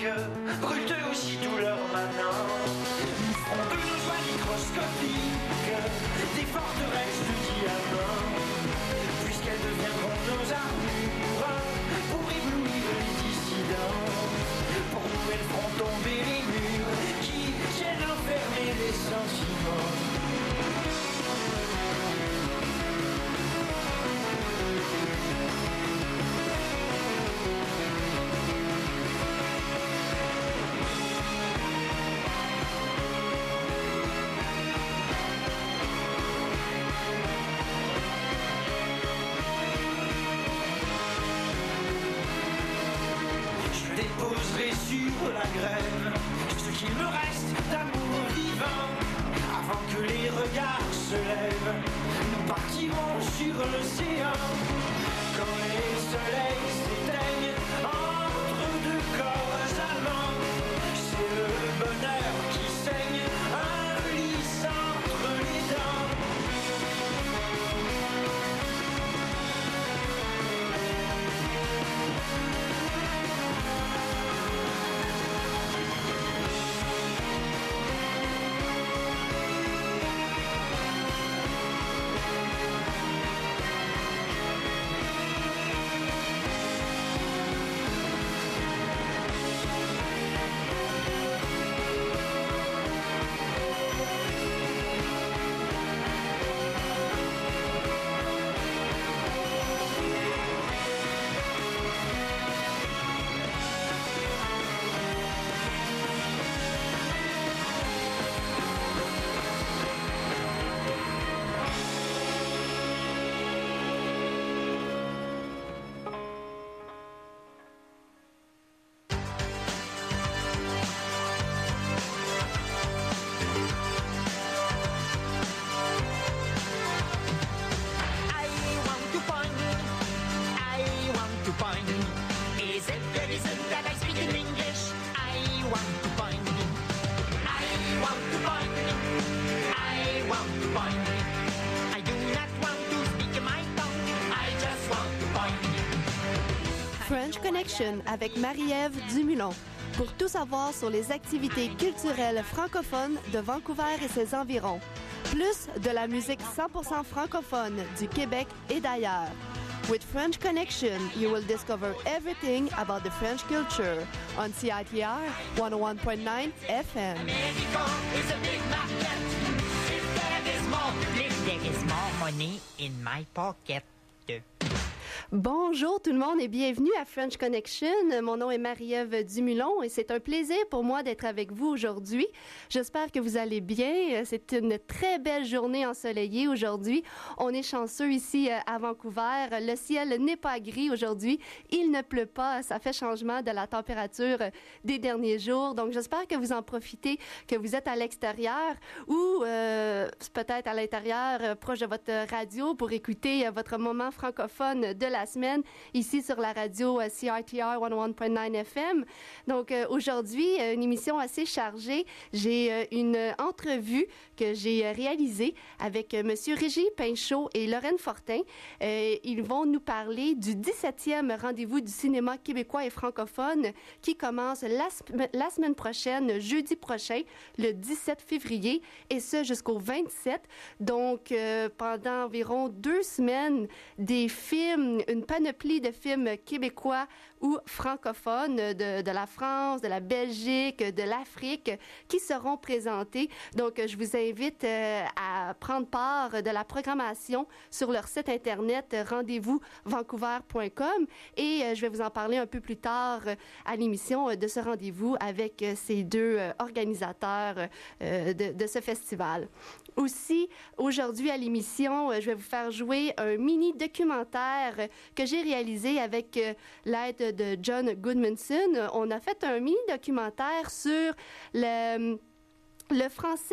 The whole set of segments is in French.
brûlent eux aussi tout leur manant. Nous ferons de nos joies microscopiques des forteresses de diamants, puisqu'elles deviendront nos armures pour éblouir les dissidents. Pour nous elles feront tomber les murs qui viennent enfermer les sentiments. Déposerai sur la grève ce qu'il me reste d'amour vivant. Avant que les regards se lèvent, nous partirons sur l'océan. Quand les soleils s'éteignent entre deux corps amants, c'est le bonheur qui saigne, un lys entre les dents. French Connection avec Marie-Ève Dumulon. Pour tout savoir sur les activités culturelles francophones de Vancouver et ses environs. Plus de la musique 100% francophone du Québec et d'ailleurs. With French Connection, you will discover everything about the French culture on CITR 101.9 FM. America is a big market. If there is more money in my pocket. Bonjour tout le monde et bienvenue à French Connection. Mon nom est Marie-Ève Dumulon et c'est un plaisir pour moi d'être avec vous aujourd'hui. J'espère que vous allez bien. C'est une très belle journée ensoleillée aujourd'hui. On est chanceux ici à Vancouver. Le ciel n'est pas gris aujourd'hui. Il ne pleut pas. Ça fait changement de la température des derniers jours. Donc j'espère que vous en profitez, que vous êtes à l'extérieur ou peut-être à l'intérieur proche de votre radio pour écouter votre moment francophone de la semaine ici sur la radio CITR 101.9 FM. Donc aujourd'hui, une émission assez chargée. J'ai une entrevue que j'ai réalisée avec Monsieur Régis Pinchot et Lorraine Fortin. Ils vont nous parler du 17e rendez-vous du cinéma québécois et francophone qui commence la semaine prochaine, jeudi prochain, le 17 février, et ce jusqu'au 27. Donc pendant environ 2 semaines, des films, une panoplie de films québécois ou francophones de la France, de la Belgique, de l'Afrique qui seront présentés. Donc, je vous invite à prendre part de la programmation sur leur site internet rendez-vous-vancouver.com et je vais vous en parler un peu plus tard à l'émission de ce rendez-vous avec ces deux organisateurs de ce festival. Aussi, aujourd'hui à l'émission, je vais vous faire jouer un mini-documentaire que j'ai réalisé avec l'aide de John Goodmanson. On a fait un mini-documentaire sur le français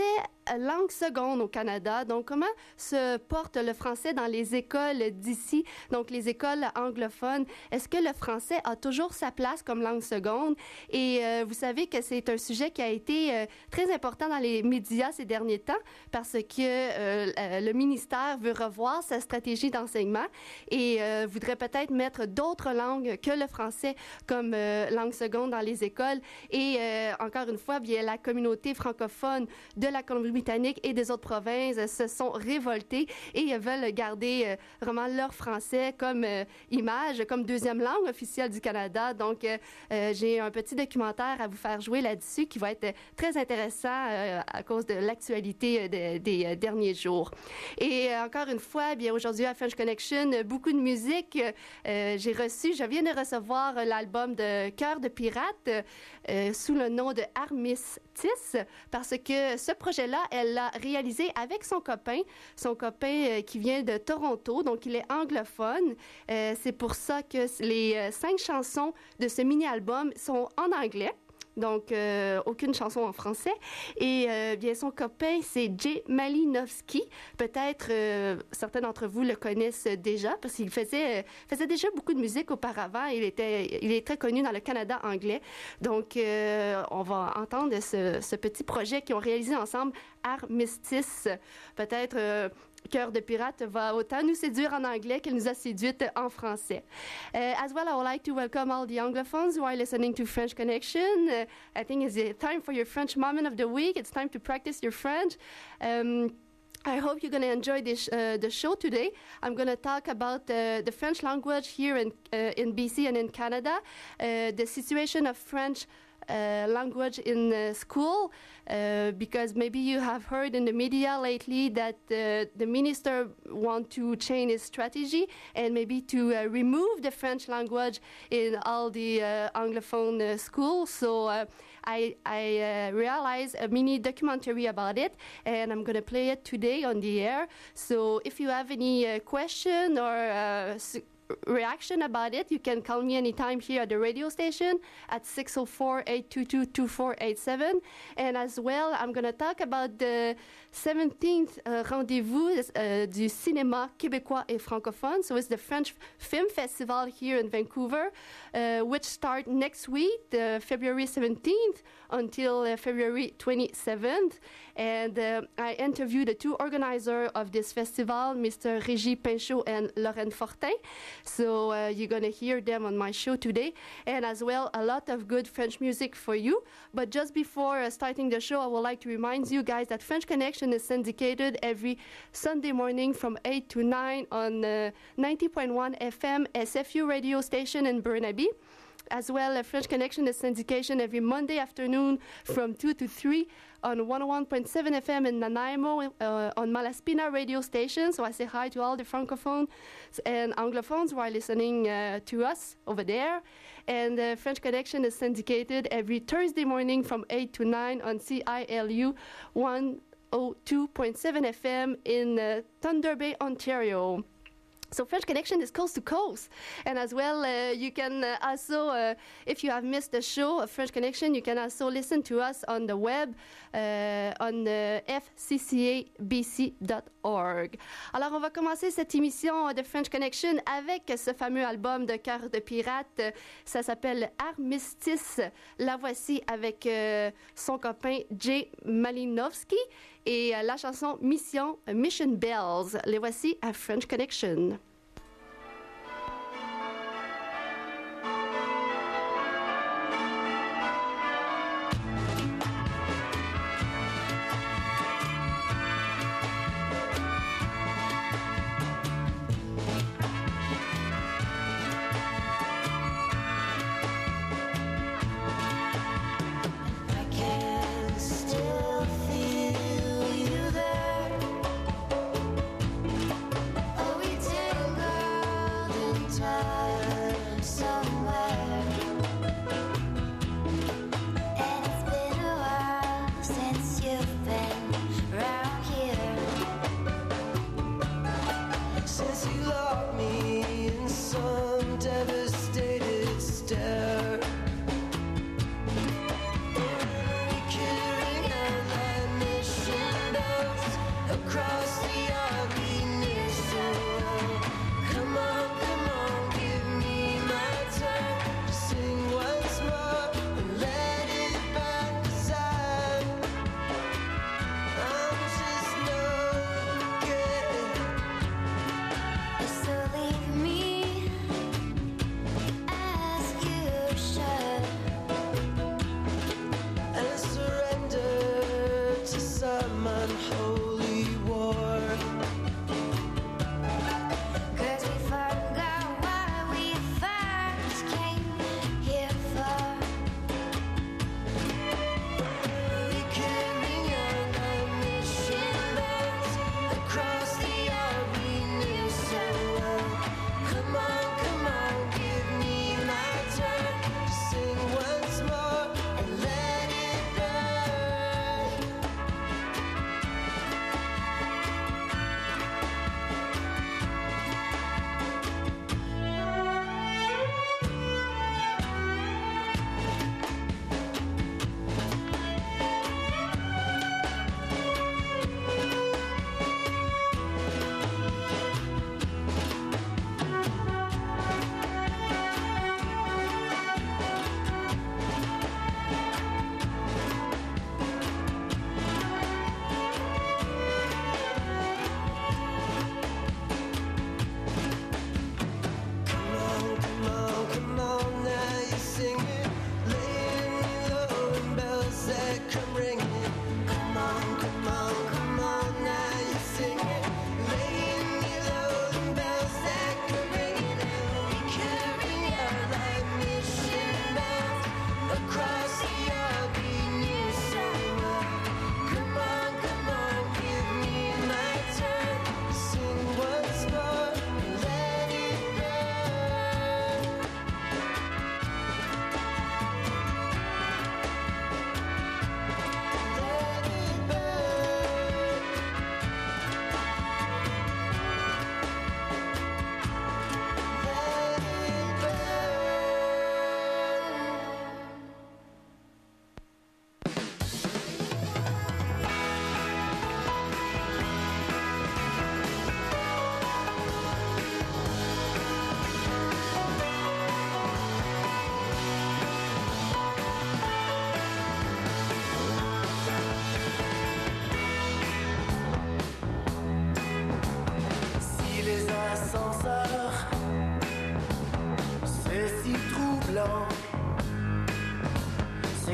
langue seconde au Canada. Donc, comment se porte le français dans les écoles d'ici, donc les écoles anglophones? Est-ce que le français a toujours sa place comme langue seconde? Et vous savez que c'est un sujet qui a été très important dans les médias ces derniers temps parce que le ministère veut revoir sa stratégie d'enseignement et voudrait peut-être mettre d'autres langues que le français comme langue seconde dans les écoles. Et encore une fois, bien, la communauté francophone de la Colombie-Britannique et des autres provinces se sont révoltés et veulent garder vraiment leur français comme image, comme deuxième langue officielle du Canada. Donc, j'ai un petit documentaire à vous faire jouer là-dessus qui va être très intéressant à cause de l'actualité des derniers jours. Et encore une fois, bien aujourd'hui à French Connection, beaucoup de musique. Je viens de recevoir l'album de Cœur de pirate sous le nom de Armistice parce que ce projet-là, elle l'a réalisé avec son copain qui vient de Toronto, donc il est anglophone. C'est pour ça que les 5 chansons de ce mini-album sont en anglais. Donc, aucune chanson en français. Et bien, son copain, c'est Jay Malinowski. Peut-être certains d'entre vous le connaissent déjà parce qu'il faisait déjà beaucoup de musique auparavant. Il est très connu dans le Canada anglais. Donc, on va entendre ce petit projet qu'ils ont réalisé ensemble, Armistice. Peut-être... Cœur de pirate va autant nous séduire en anglais qu'elle nous a séduites en français. As well, I would like to welcome all the Anglophones who are listening to French Connection. I think it's time for your French moment of the week. It's time to practice your French. I hope you're going to enjoy the show today. I'm going to talk about the French language here in BC and in Canada, the situation of French language in school, because maybe you have heard in the media lately that the minister want to change his strategy and maybe to remove the French language in all the Anglophone schools. So I realized a mini documentary about it, and I'm going to play it today on the air. So if you have any question or reaction about it, you can call me anytime here at the radio station at 604-822-2487. And as well, I'm going to talk about the 17th rendezvous du cinéma québécois et francophone. So it's the French Film Festival here in Vancouver, which start next week, February 17th until February 27th. And I interviewed the 2 organizers of this festival, Mr. Régis Pinchot and Lorraine Fortin. So you're going to hear them on my show today. And as well, a lot of good French music for you. But just before starting the show, I would like to remind you guys that French Connection is syndicated every Sunday morning from 8 to 9 on 90.1 FM SFU radio station in Burnaby. As well, French Connection is syndication every Monday afternoon from 2 to 3 on 101.7 FM in Nanaimo on Malaspina radio station. So I say hi to all the Francophones and Anglophones who are listening to us over there. And French Connection is syndicated every Thursday morning from 8 to 9 on CILU 102.7 FM in Thunder Bay, Ontario. So French Connection is coast to coast. And as well, you can also, if you have missed the show of French Connection, you can also listen to us on the web on fccabc.org. Alors, on va commencer cette émission de French Connection avec ce fameux album de Cœur de pirate. Ça s'appelle Armistice. La voici avec son copain Jay Malinowski et la chanson Mission Bells. Les voici à French Connection. Still feel you there. Oh, we did.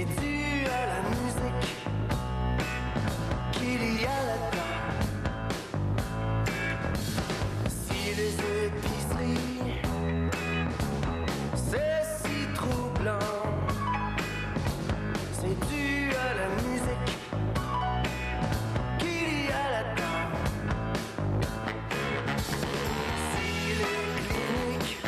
C'est dû à la musique qu'il y a là-dedans. Si les épiceries, c'est si troublant, c'est dû à la musique qu'il y a là-dedans. Si les cliniques,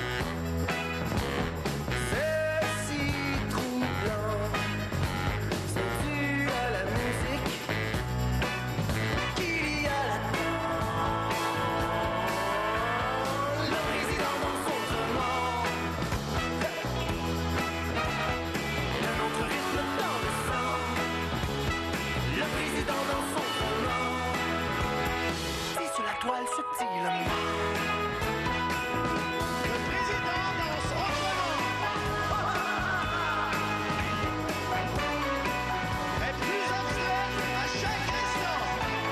c'est si troublant, c'est dû à la musique qu'il y a là-dedans. Le président dans son tremblement, un autre rythme dans le sang. Le président dans son tremblement, dit sur la toile subtilement. Le président dans son tremblement est plus abstrait à chaque instant.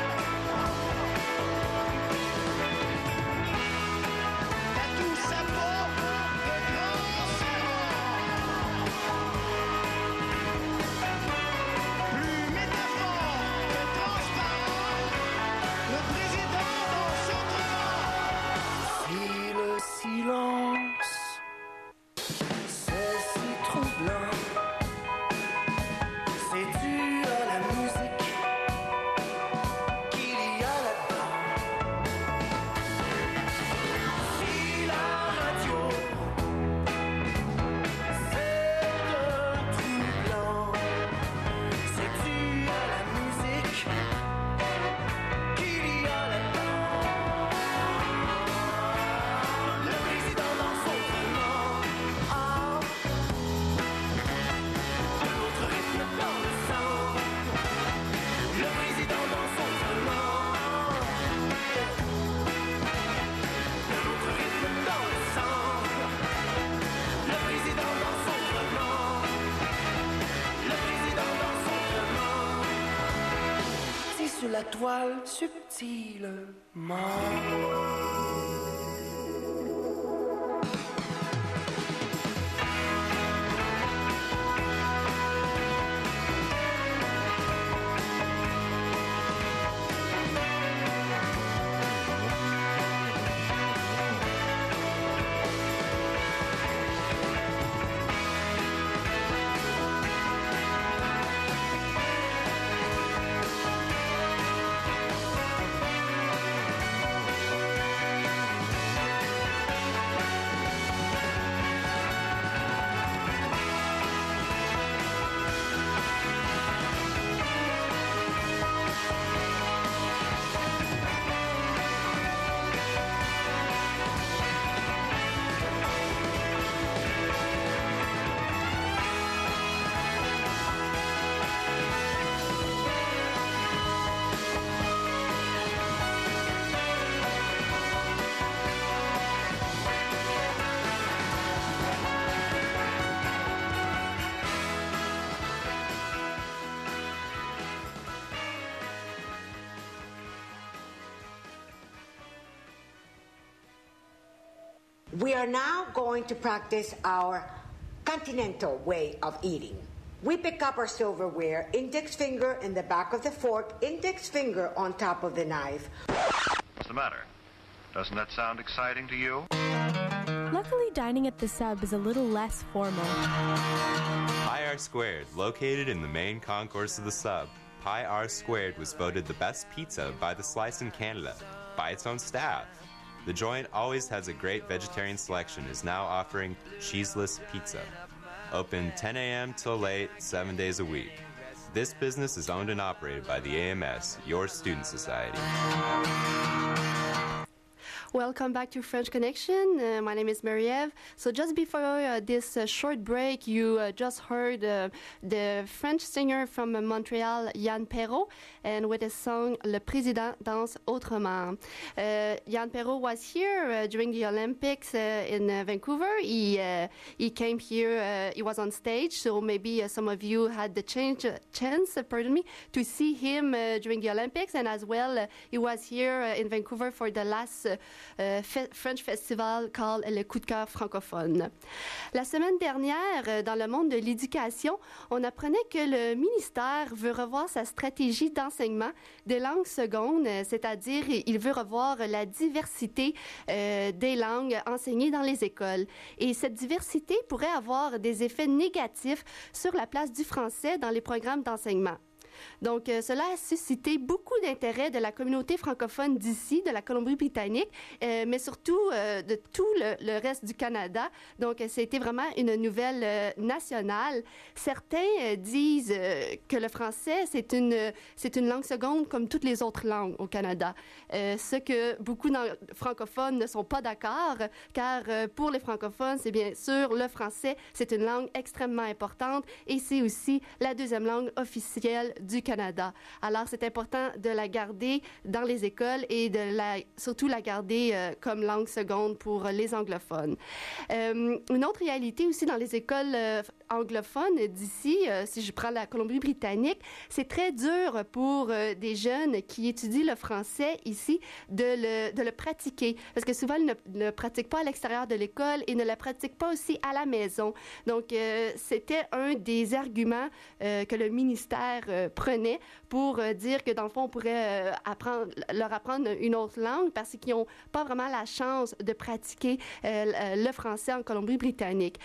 Tatou sa peau de grand sang. Plus métaphore que transparent, le président dans son tremblement. Si le silence, c'est si troublant, c'est dû à la musique qu'il y a là-dedans. Si la radio, c'est un troublant, c'est dû à la musique qu'il y a là-dedans. Le président dans son tremblement, un autre rythme dans le sang. Le président dans son tremblement, un autre rythme dans le sang. Le président dans son tremblement, le président dans son tremblement, dit sur la toile subtilement. We are now going to practice our continental way of eating. We pick up our silverware, index finger in the back of the fork, index finger on top of the knife. What's the matter? Doesn't that sound exciting to you? Luckily, dining at the Sub is a little less formal. Pi R Squared, located in the main concourse of the Sub. Pi R Squared was voted the best pizza by The Slice in Canada, by its own staff. The joint always has a great vegetarian selection, is now offering cheeseless pizza. Open 10 a.m. till late, 7 days a week. This business is owned and operated by the AMS, your student society. Welcome back to French Connection. My name is Marie-Ève. So just before this short break, you just heard the French singer from Montreal, Yann Perrault, and with his song Le Président danse autrement. Yann Perrault was here during the Olympics in Vancouver. He came here, he was on stage, so maybe some of you had the chance to see him during the Olympics, and as well, he was here in Vancouver for the last French Festival called le coup de cœur francophone. La semaine dernière, dans le monde de l'éducation, on apprenait que le ministère veut revoir sa stratégie d'enseignement des langues secondes, c'est-à-dire il veut revoir la diversité des langues enseignées dans les écoles. Et cette diversité pourrait avoir des effets négatifs sur la place du français dans les programmes d'enseignement. Donc, cela a suscité beaucoup d'intérêt de la communauté francophone d'ici, de la Colombie-Britannique, mais surtout de tout le reste du Canada. Donc, c'était vraiment une nouvelle nationale. Certains disent que le français, c'est une langue seconde comme toutes les autres langues au Canada. Ce que beaucoup de francophones ne sont pas d'accord, car pour les francophones, c'est bien sûr le français, c'est une langue extrêmement importante et c'est aussi la deuxième langue officielle du Canada. Alors, c'est important de la garder dans les écoles et surtout la garder comme langue seconde pour les anglophones. Une autre réalité aussi dans les écoles anglophones d'ici, si je prends la Colombie-Britannique, c'est très dur pour des jeunes qui étudient le français ici de le pratiquer. Parce que souvent, ils ne le pratiquent pas à l'extérieur de l'école et ne le pratiquent pas aussi à la maison. Donc, c'était un des arguments que le ministère prenait pour dire que, dans le fond, on pourrait leur apprendre une autre langue parce qu'ils n'ont pas vraiment la chance de pratiquer le français en Colombie-Britannique.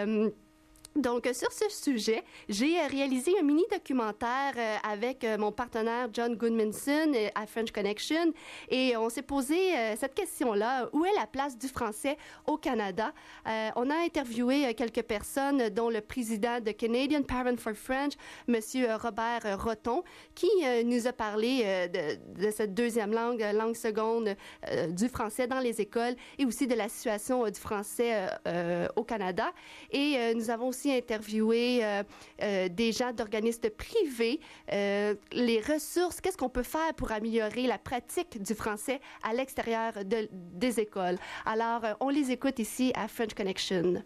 Donc, sur ce sujet, j'ai réalisé un mini-documentaire avec mon partenaire John Goodmanson à French Connection et on s'est posé cette question-là, où est la place du français au Canada? On a interviewé quelques personnes, dont le président de Canadian Parents for French, M. Robert Roton, qui nous a parlé de cette deuxième langue seconde du français dans les écoles et aussi de la situation du français au Canada. Et nous avons aussi interviewé des gens d'organismes privés, les ressources, qu'est-ce qu'on peut faire pour améliorer la pratique du français à l'extérieur des écoles. Alors, on les écoute ici à French Connection.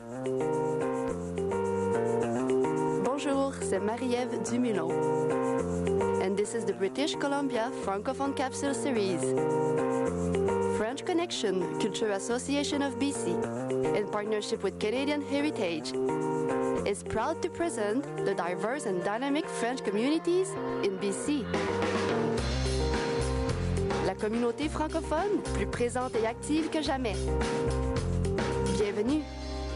Bonjour, c'est Marie-Ève Dumulon. And this is the British Columbia Francophone Capsule Series. French Connection, Culture Association of BC, in partnership with Canadian Heritage, is proud to present the diverse and dynamic French communities in BC. La communauté francophone, plus présente et active que jamais. Bienvenue.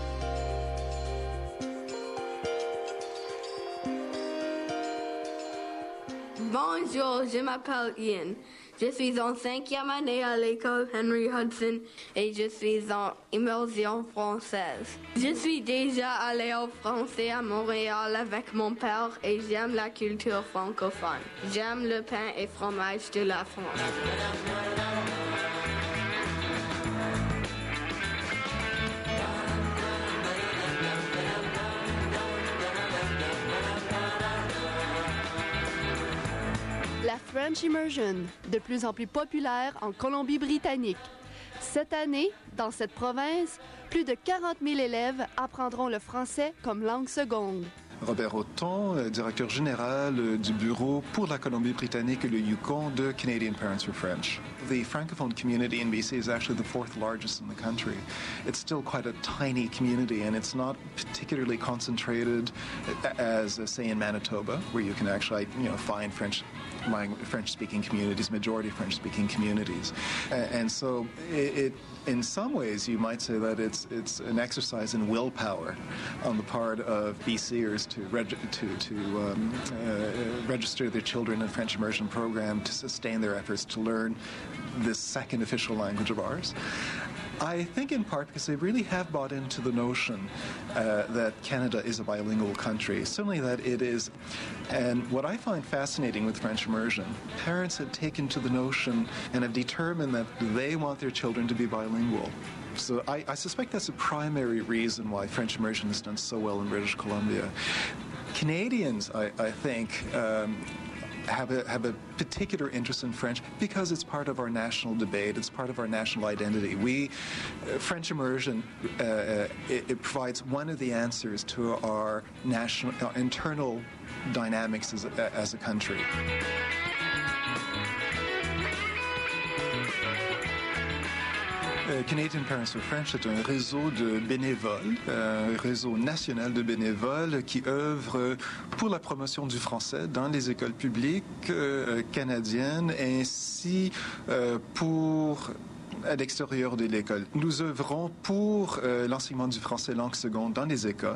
Bonjour, je m'appelle Ian. Je suis en 5e année à l'école Henry Hudson et je suis en immersion française. Je suis déjà allée au français à Montréal avec mon père et j'aime la culture francophone. J'aime le pain et fromage de la France. La French Immersion, de plus en plus populaire en Colombie-Britannique. Cette année, dans cette province, plus de 40 000 élèves apprendront le français comme langue seconde. Robert Roton, directeur général du bureau pour la Colombie-Britannique et le Yukon de Canadian Parents for French. The Francophone community in BC is actually the 4th largest in the country. It's still quite a tiny community and it's not particularly concentrated as, say, in Manitoba, where you can actually, find French-speaking communities, majority French-speaking communities. And so it in some ways, you might say that it's an exercise in willpower on the part of BCers to register their children in French immersion program to sustain their efforts to learn this second official language of ours. I think in part because they really have bought into the notion that Canada is a bilingual country, certainly that it is. And what I find fascinating with French immersion, parents have taken to the notion and have determined that they want their children to be bilingual. So I suspect that's a primary reason why French immersion has done so well in British Columbia. Canadians, I think, have a particular interest in French because it's part of our national debate. It's part of our national identity. French immersion, it provides one of the answers to our internal dynamics as a country. Canadian Parents for French est un réseau de bénévoles, un réseau national de bénévoles qui œuvrent pour la promotion du français dans les écoles publiques canadiennes ainsi pour à l'extérieur de l'école. Nous œuvrons pour l'enseignement du français langue seconde dans les écoles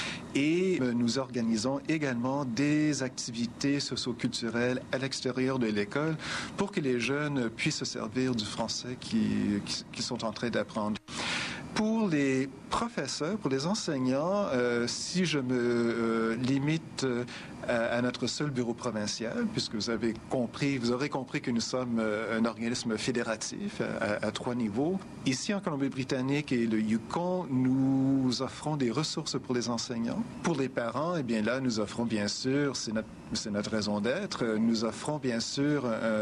et nous organisons également des activités socio-culturelles à l'extérieur de l'école pour que les jeunes puissent se servir du français qu'ils sont en train d'apprendre. Pour les professeurs, pour les enseignants, si je me limite à notre seul bureau provincial, puisque vous aurez compris que nous sommes un organisme fédératif à 3 niveaux. Ici, en Colombie-Britannique et le Yukon, nous offrons des ressources pour les enseignants. Pour les parents, eh bien là, nous offrons bien sûr, c'est notre raison d'être, nous offrons bien sûr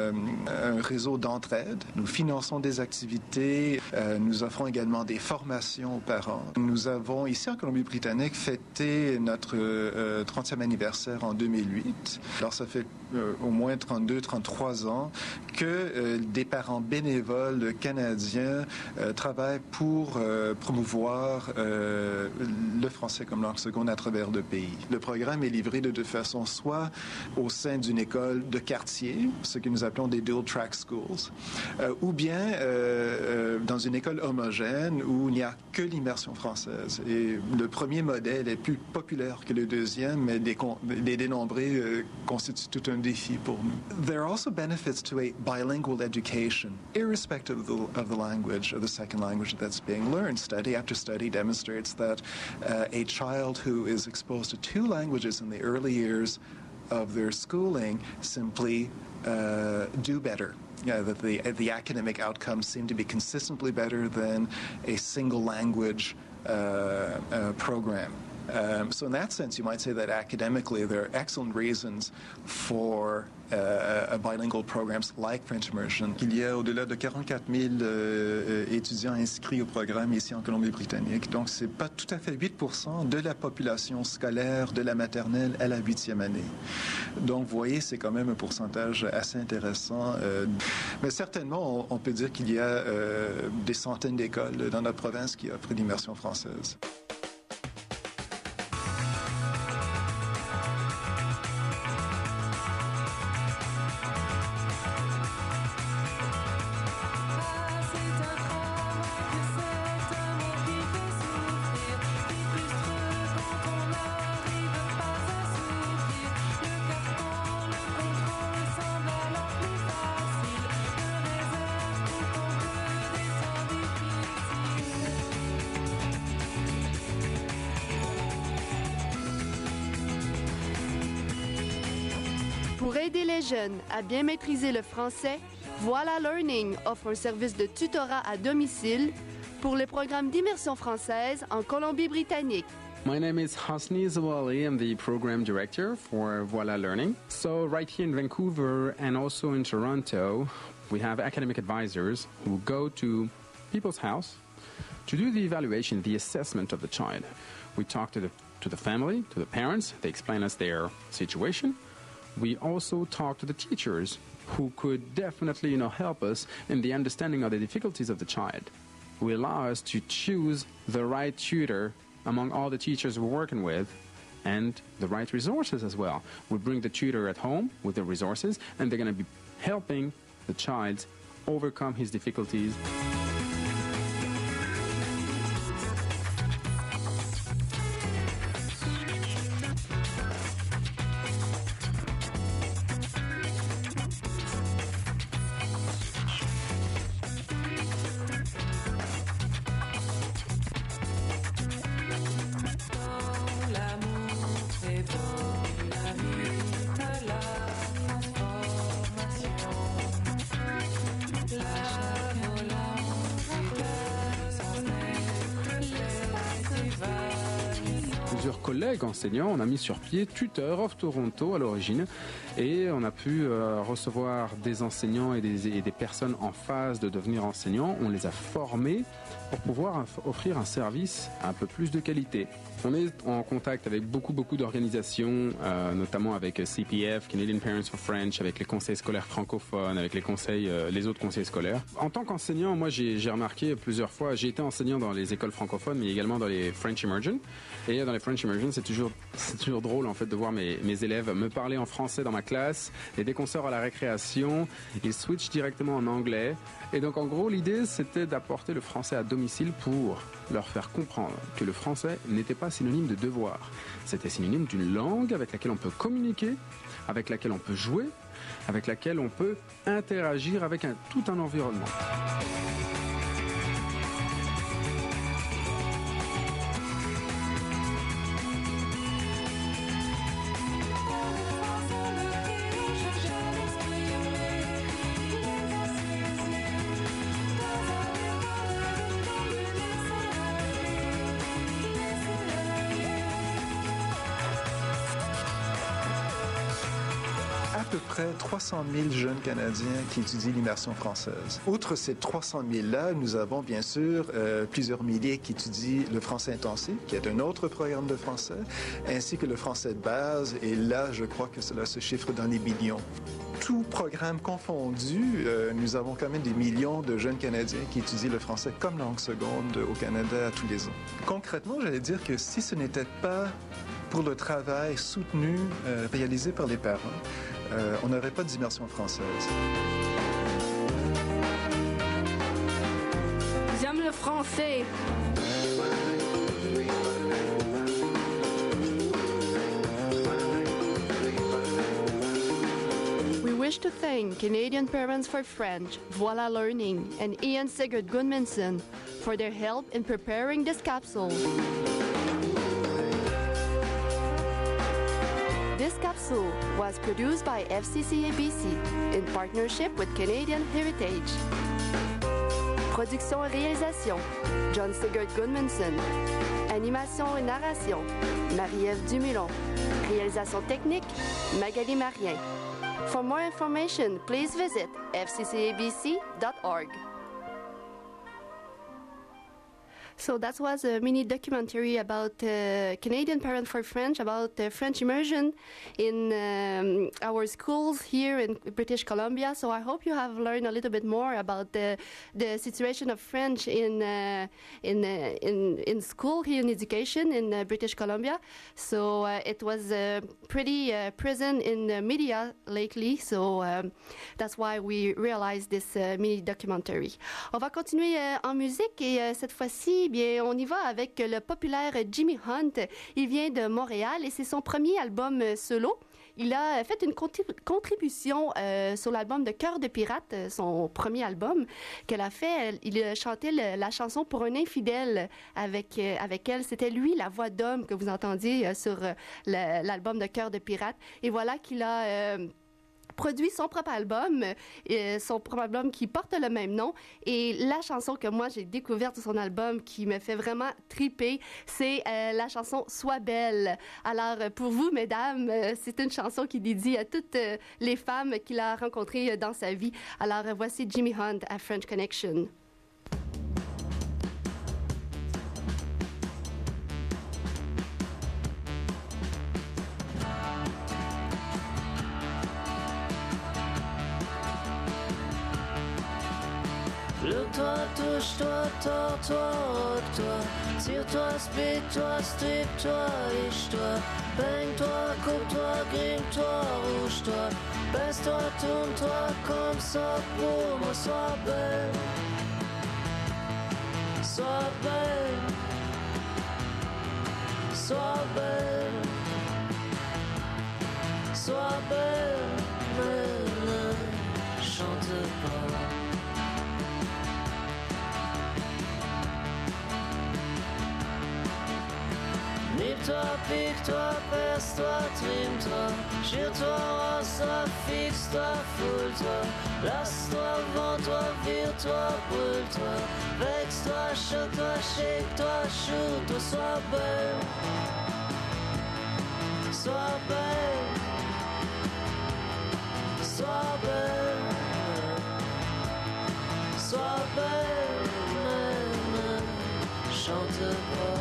un réseau d'entraide. Nous finançons des activités, nous offrons également des formations aux parents. Nous avons ici en Colombie-Britannique fêté notre 30e anniversaire en 2008. Alors ça fait au moins 33 ans que des parents bénévoles canadiens travaillent pour promouvoir le français comme langue seconde à travers le pays. Le programme est livré de deux façons, soit au sein d'une école de quartier, ce que nous appelons des dual-track schools, ou bien dans une école homogène où il n'y a que l'immersion française. Et le premier modèle est plus populaire que le deuxième, mais les dénombrer constitue tout un défi pour nous. There are also benefits to a bilingual education, irrespective of the language, of the second language that's being learned. Study after study demonstrates that a child who is exposed to 2 languages in the early years of their schooling simply do better. That the academic outcomes seem to be consistently better than a single language program. So in that sense, you might say that academically there are excellent reasons for bilingual programs like French Immersion. Il y a au-delà de 44 000 étudiants inscrits au programme ici en Colombie-Britannique. Donc, c'est pas tout à fait 8% de la population scolaire de la maternelle à la 8e année. Donc, vous voyez, c'est quand même un pourcentage assez intéressant. Mais certainement, on peut dire qu'il y a des centaines d'écoles dans notre province qui offrent l'immersion française. Pour aider les jeunes à bien maîtriser le français, Voilà Learning offre un service de tutorat à domicile pour le programme d'immersion française en Colombie-Britannique. My name is Hasni Zawali. I'm the program director for Voilà Learning. So right here in Vancouver and also in Toronto, we have academic advisors who go to people's house to do the evaluation, the assessment of the child. We talk to the family, to the parents. They explain us their situation. We also talk to the teachers who could definitely, help us in the understanding of the difficulties of the child. We allow us to choose the right tutor among all the teachers we're working with and the right resources as well. We bring the tutor at home with the resources and they're going to be helping the child overcome his difficulties. plusieurs collègues enseignants, on a mis sur pied Tutor of Toronto à l'origine et on a pu recevoir des enseignants et des personnes en phase de devenir enseignants. On les a formés pour pouvoir offrir un service à un peu plus de qualité. On est en contact avec beaucoup d'organisations, notamment avec CPF, Canadian Parents for French, avec les conseils scolaires francophones, avec les autres conseils scolaires. En tant qu'enseignant, moi j'ai remarqué plusieurs fois, j'ai été enseignant dans les écoles francophones, mais également dans les French Immersion. Et dans les French Immersion, c'est toujours drôle en fait de voir mes élèves me parler en français dans ma classe, et dès qu'on sort à la récréation, ils switchent directement en anglais. Et donc en gros, l'idée c'était d'apporter le français à domicile pour leur faire comprendre que le français n'était pas synonyme de devoir. C'était synonyme d'une langue avec laquelle on peut communiquer, avec laquelle on peut jouer, avec laquelle on peut interagir avec tout un environnement. À peu près 300 000 jeunes Canadiens qui étudient l'immersion française. Outre ces 300 000-là, nous avons bien sûr plusieurs milliers qui étudient le français intensif, qui est un autre programme de français, ainsi que le français de base, et là, je crois que cela se chiffre dans les millions. Tout programme confondu, nous avons quand même des millions de jeunes Canadiens qui étudient le français comme langue seconde au Canada tous les ans. Concrètement, j'allais dire que si ce n'était pas pour le travail soutenu réalisé par les parents, on n'aurait pas d'immersion française. J'aime le français. We wish to thank Canadian Parents for French, Voila Learning, and Ian Sigurd Gudmundsson for their help in preparing this capsule. This capsule was produced by FCC-ABC in partnership with Canadian Heritage. Production et réalisation, John Sigurd Gudmundsson. Animation et narration, Marie-Ève Dumulon. Réalisation technique, Magali Marien. For more information, please visit fccabc.org. So that was a mini documentary about Canadian Parents for French, about French immersion in our schools here in British Columbia. So I hope you have learned a little bit more about the situation of French in school here in education in British Columbia. So it was pretty present in the media lately. So that's why we realized this mini documentary. On va continuer en musique et cette fois-ci, bien, on y va avec le populaire Jimmy Hunt. Il vient de Montréal et c'est son premier album solo. Il a fait une contribution sur l'album de Cœur de pirate, son premier album qu'elle a fait. Il a chanté la chanson pour un infidèle avec elle. C'était lui, la voix d'homme que vous entendiez sur l'album de Cœur de pirate. Et voilà qu'il a produit son propre album qui porte le même nom. Et la chanson que moi j'ai découverte de son album qui me fait vraiment triper, c'est la chanson Sois belle. Alors pour vous, mesdames, c'est une chanson qui dédie à toutes les femmes qu'il a rencontrées dans sa vie. Alors voici Jimmy Hunt à French Connection. Look-toi, touche-toi, tords-toi, rock-toi, tire-toi, split-toi, strip-toi, riche-toi, baigne-toi, coupe-toi, grime-toi, rouge-toi, baisse-toi, tourne-toi comme ça pour moi, sois belle, sois belle, sois belle, sois belle, mais ne chante pas. Nippe-toi, pique-toi, perce-toi, trime-toi, gire-toi, rase-toi, fixe-toi, foule-toi, lasse-toi, vends-toi, vire-toi, brûle-toi, vexe-toi, choque-toi, shake-toi, shoot-toi, sois belle, sois belle, sois belle, sois belle, même, chante pas.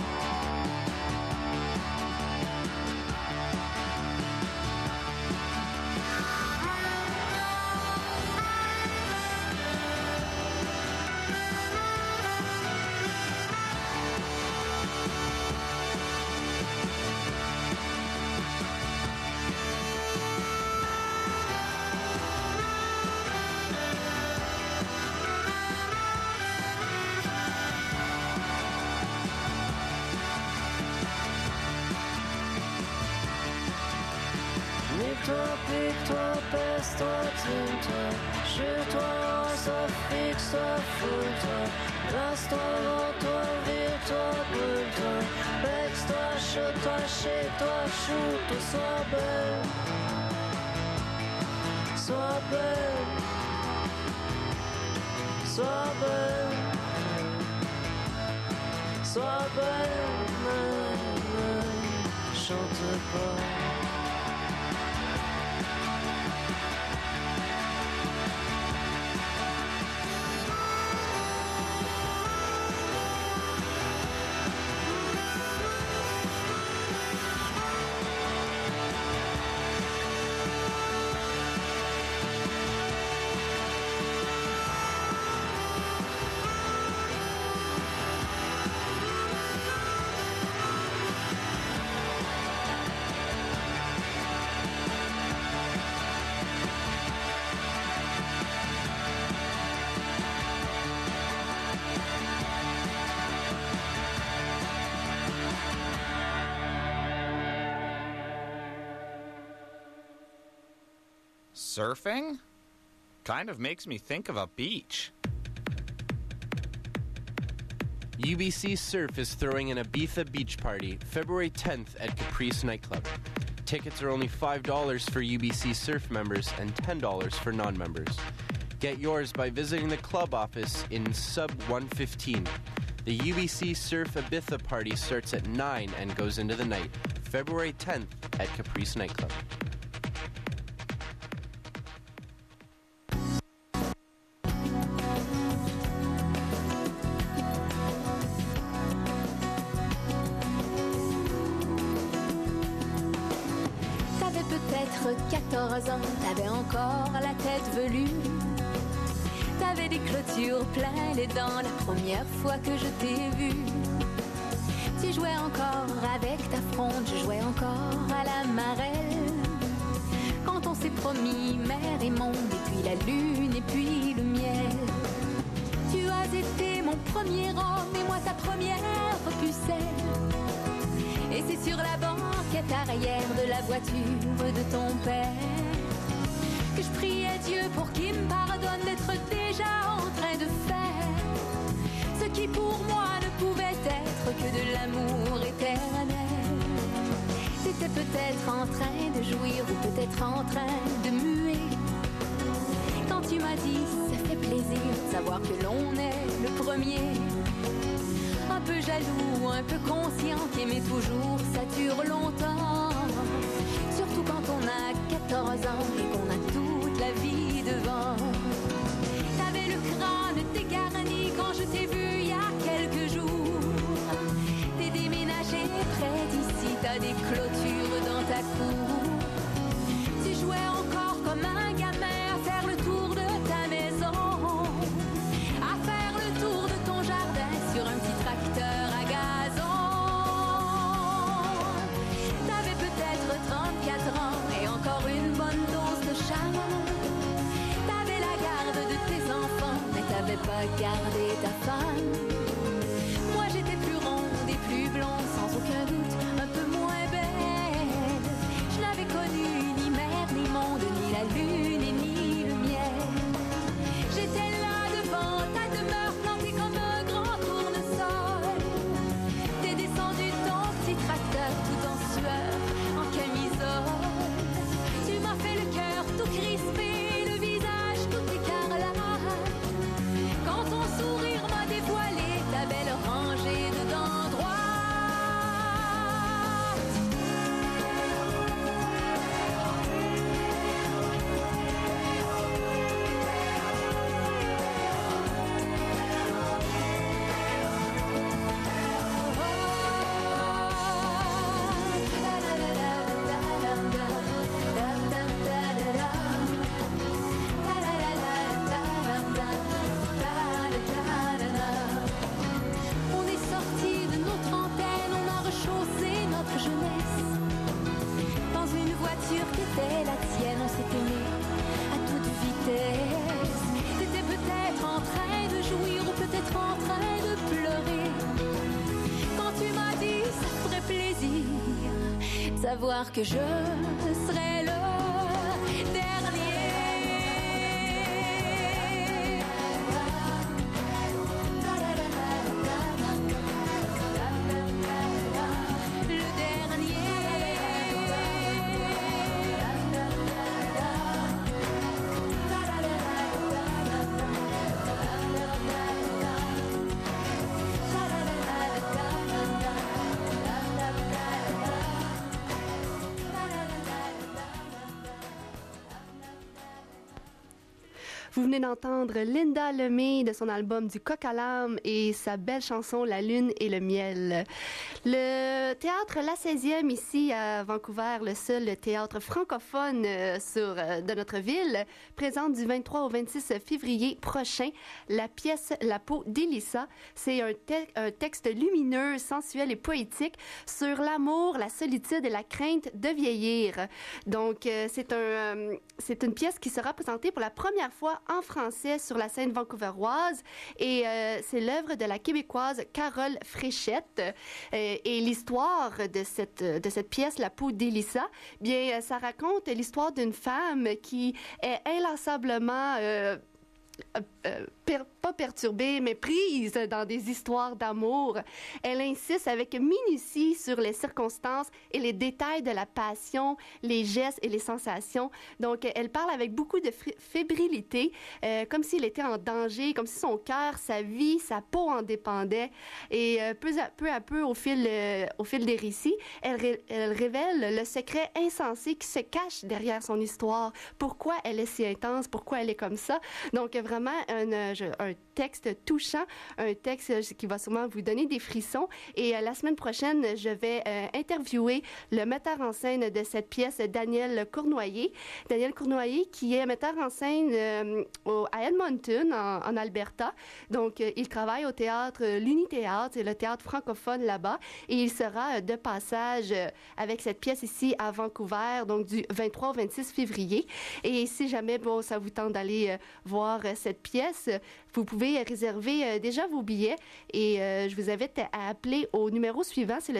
Nique-toi, pique-toi, pèse-toi, tine-toi, jure-toi, sois fixe, sois foule-toi, place-toi, vends-toi, vire-toi, brûle-toi, baisse-toi, chute-toi, chez-toi, shoot-toi, sois belle, sois belle, sois belle, sois belle, chante pas. Surfing? Kind of makes me think of a beach. UBC Surf is throwing an Ibiza beach party February 10th at Caprice Nightclub. Tickets are only $5 for UBC Surf members and $10 for non-members. Get yours by visiting the club office in Sub 115. The UBC Surf Ibiza party starts at 9 and goes into the night, February 10th at Caprice Nightclub. T'avais peut-être 14 ans, t'avais encore la tête velue. T'avais des clôtures plein les dents la première fois que je t'ai vu. Tu jouais encore avec ta fronde, je jouais encore à la marelle. Quand on s'est promis mer et monde, et puis la lune, et puis le miel. Tu as été mon premier homme et moi ta première pucelle. Et c'est sur la banquette arrière de la voiture de ton père que je priais Dieu pour qu'il me pardonne d'être déjà en train de faire ce qui pour moi ne pouvait être que de l'amour éternel. T'étais peut-être en train de jouir ou peut-être en train de muer quand tu m'as dit ça fait plaisir de savoir que l'on est le premier. Un peu jaloux, un peu conscient qu'aimer toujours ça dure longtemps. Surtout quand on a 14 ans et qu'on a toute la vie devant. T'avais le crâne dégarni quand je t'ai vu il y a quelques jours. T'es déménagé près d'ici, t'as des clôtures dans ta cour. Tu jouais encore comme un gamin à faire le tour de ta maison, à faire le tour de ton jardin sur un petit tracteur à gazon. T'avais peut-être 34 ans et encore une bonne dose de charme. T'avais la garde de tes enfants, mais t'avais pas gardé ta femme. Moi j'étais plus ronde et plus blonde, sans aucun doute, un peu moins belle. Je n'avais connu ni mer, ni monde, ni la lune et ni le miel. J'étais là devant ta demeure plantée comme un grand tournesol. T'es descendu de ton petit tracteur tout en sueur, en camisole. Tu m'as fait le cœur tout crispé, le visage tout écarlate. Quand ton sourire m'a dévoilé savoir que je serai le dernier. Vous venez d'entendre Linda Lemay de son album Du coq à l'âme et sa belle chanson La lune et le miel. Le théâtre La 16e ici à Vancouver, le seul théâtre francophone de notre ville, présente du 23 au 26 février prochain la pièce La peau d'Élissa. C'est un texte lumineux, sensuel et poétique sur l'amour, la solitude et la crainte de vieillir. Donc, c'est une pièce qui sera présentée pour la première fois en français sur la scène vancouveroise et c'est l'œuvre de la Québécoise Carole Fréchette. Et l'histoire de cette pièce, La peau d'Élissa, bien, ça raconte l'histoire d'une femme qui est inlassablement pas perturbée, mais prise dans des histoires d'amour. Elle insiste avec minutie sur les circonstances et les détails de la passion, les gestes et les sensations. Donc, elle parle avec beaucoup de fébrilité, comme s'il était en danger, comme si son cœur, sa vie, sa peau en dépendaient. Et peu à peu, au fil des récits, elle révèle le secret insensé qui se cache derrière son histoire. Pourquoi elle est si intense? Pourquoi elle est comme ça? Donc, vraiment, un texte touchant, un texte qui va sûrement vous donner des frissons. Et la semaine prochaine, je vais interviewer le metteur en scène de cette pièce, Daniel Cournoyer. Daniel Cournoyer, qui est metteur en scène à Edmonton, en Alberta. Donc, il travaille au théâtre l'Unithéâtre, c'est le théâtre francophone là-bas. Et il sera de passage avec cette pièce ici à Vancouver, donc du 23 au 26 février. Et si jamais, ça vous tente d'aller voir cette pièce, vous pouvez réserver déjà vos billets et je vous invite à appeler au numéro suivant, c'est le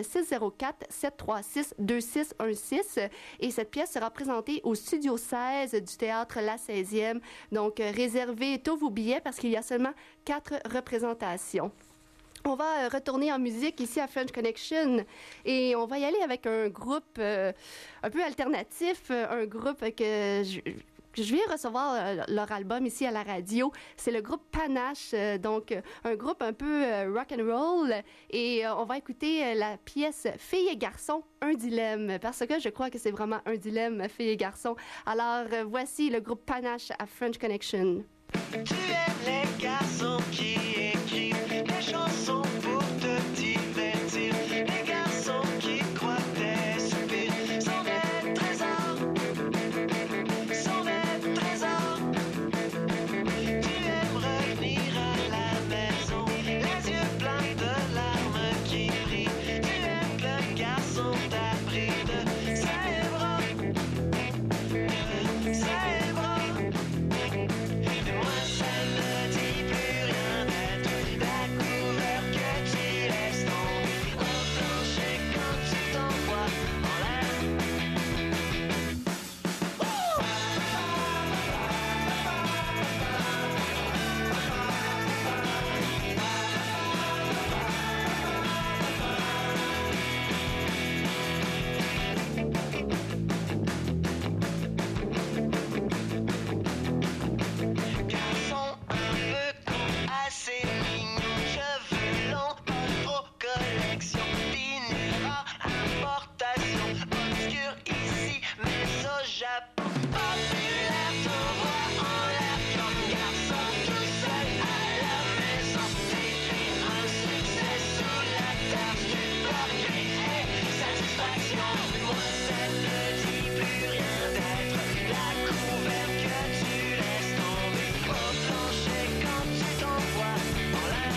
604-736-2616 et cette pièce sera présentée au Studio 16 du Théâtre La 16e. Donc, réservez tous vos billets parce qu'il y a seulement 4 représentations. On va retourner en musique ici à French Connection et on va y aller avec un groupe un peu alternatif, un groupe que je viens recevoir leur album ici à la radio. C'est le groupe Panache, donc un groupe un peu rock and roll. Et on va écouter la pièce Filles et garçons, un dilemme, parce que je crois que c'est vraiment un dilemme, filles et garçons. Alors voici le groupe Panache à French Connection. Tu aimes les garçons qui écrivent des chansons pour te divertir, les garçons qui croient tes soupirs sont des trésors. Tu aimes revenir à la maison, les yeux pleins de larmes qui brillent. Tu aimes que le garçon t'abrite, ça est vrai. Moi ça ne dit plus rien d'être la couleur que tu laisses tomber au plancher quand tu t'envoies en l'air. Garçon un peu con, assez mignon, cheveux longs, pas trop collection, finira importation, obscur ici, mais au Japon, populaire, ton roi en l'air, comme garçon tout seul à la maison, t'écris un succès sous la terre, tu peux créer satisfaction. Moi ça ne dit plus rien d'être la couverte que tu laisses tomber au plancher quand tu t'envoies en l'air.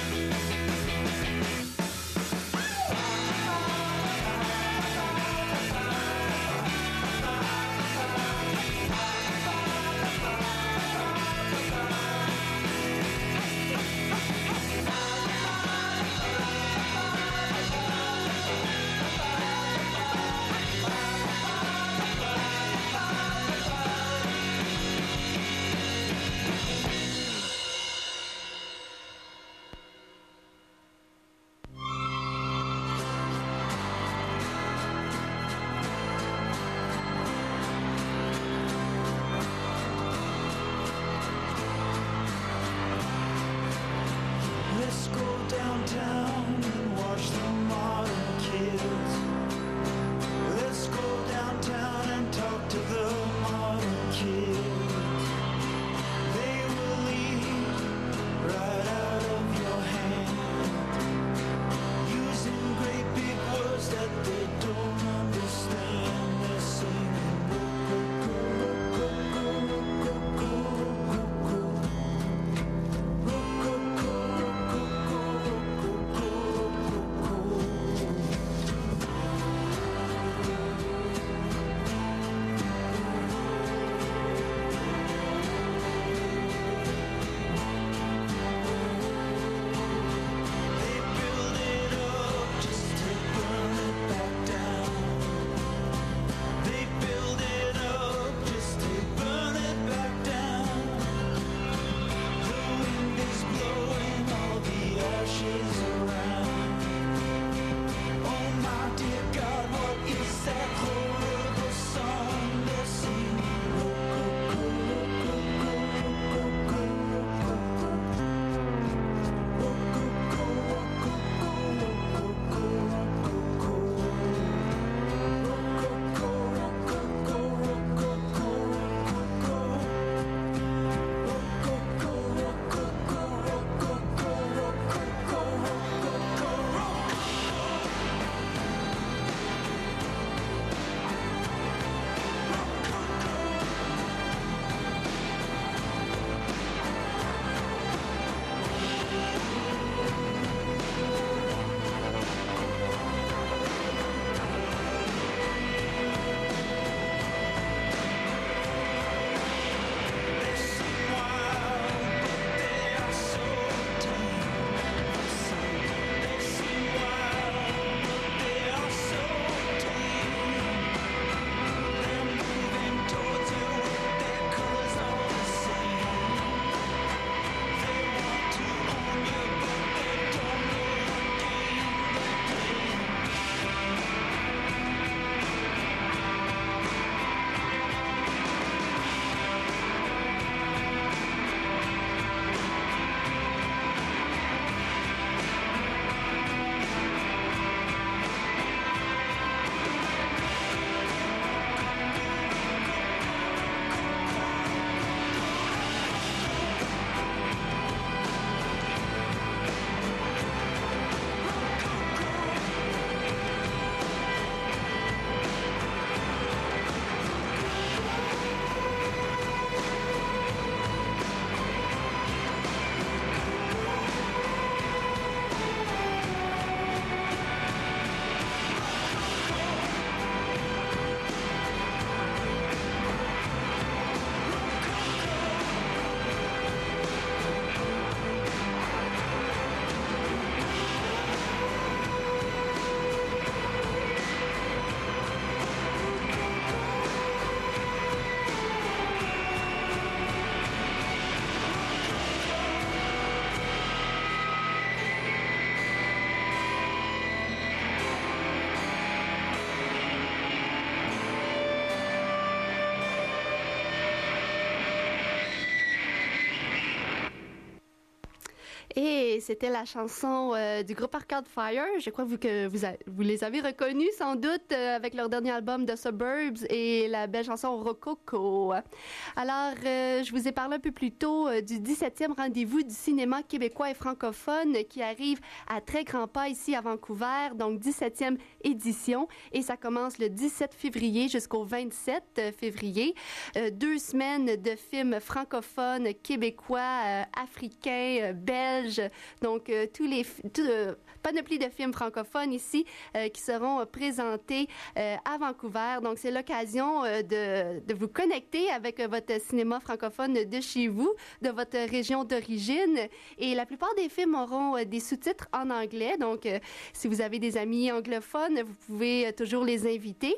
c'était la chanson du groupe Arcade Fire. Je crois que vous les avez reconnus sans doute avec leur dernier album The Suburbs et la belle chanson Rococo. Alors, je vous ai parlé un peu plus tôt du 17e rendez-vous du cinéma québécois et francophone qui arrive à très grands pas ici à Vancouver, donc 17e édition, et ça commence le 17 février jusqu'au 27 février. 2 semaines de films francophones, québécois, africains, belges, donc panoplie de films francophones ici qui seront présentés à Vancouver. Donc, c'est l'occasion de vous connecter avec votre cinéma francophone de chez vous, de votre région d'origine. Et la plupart des films auront des sous-titres en anglais. Donc, si vous avez des amis anglophones, vous pouvez toujours les inviter.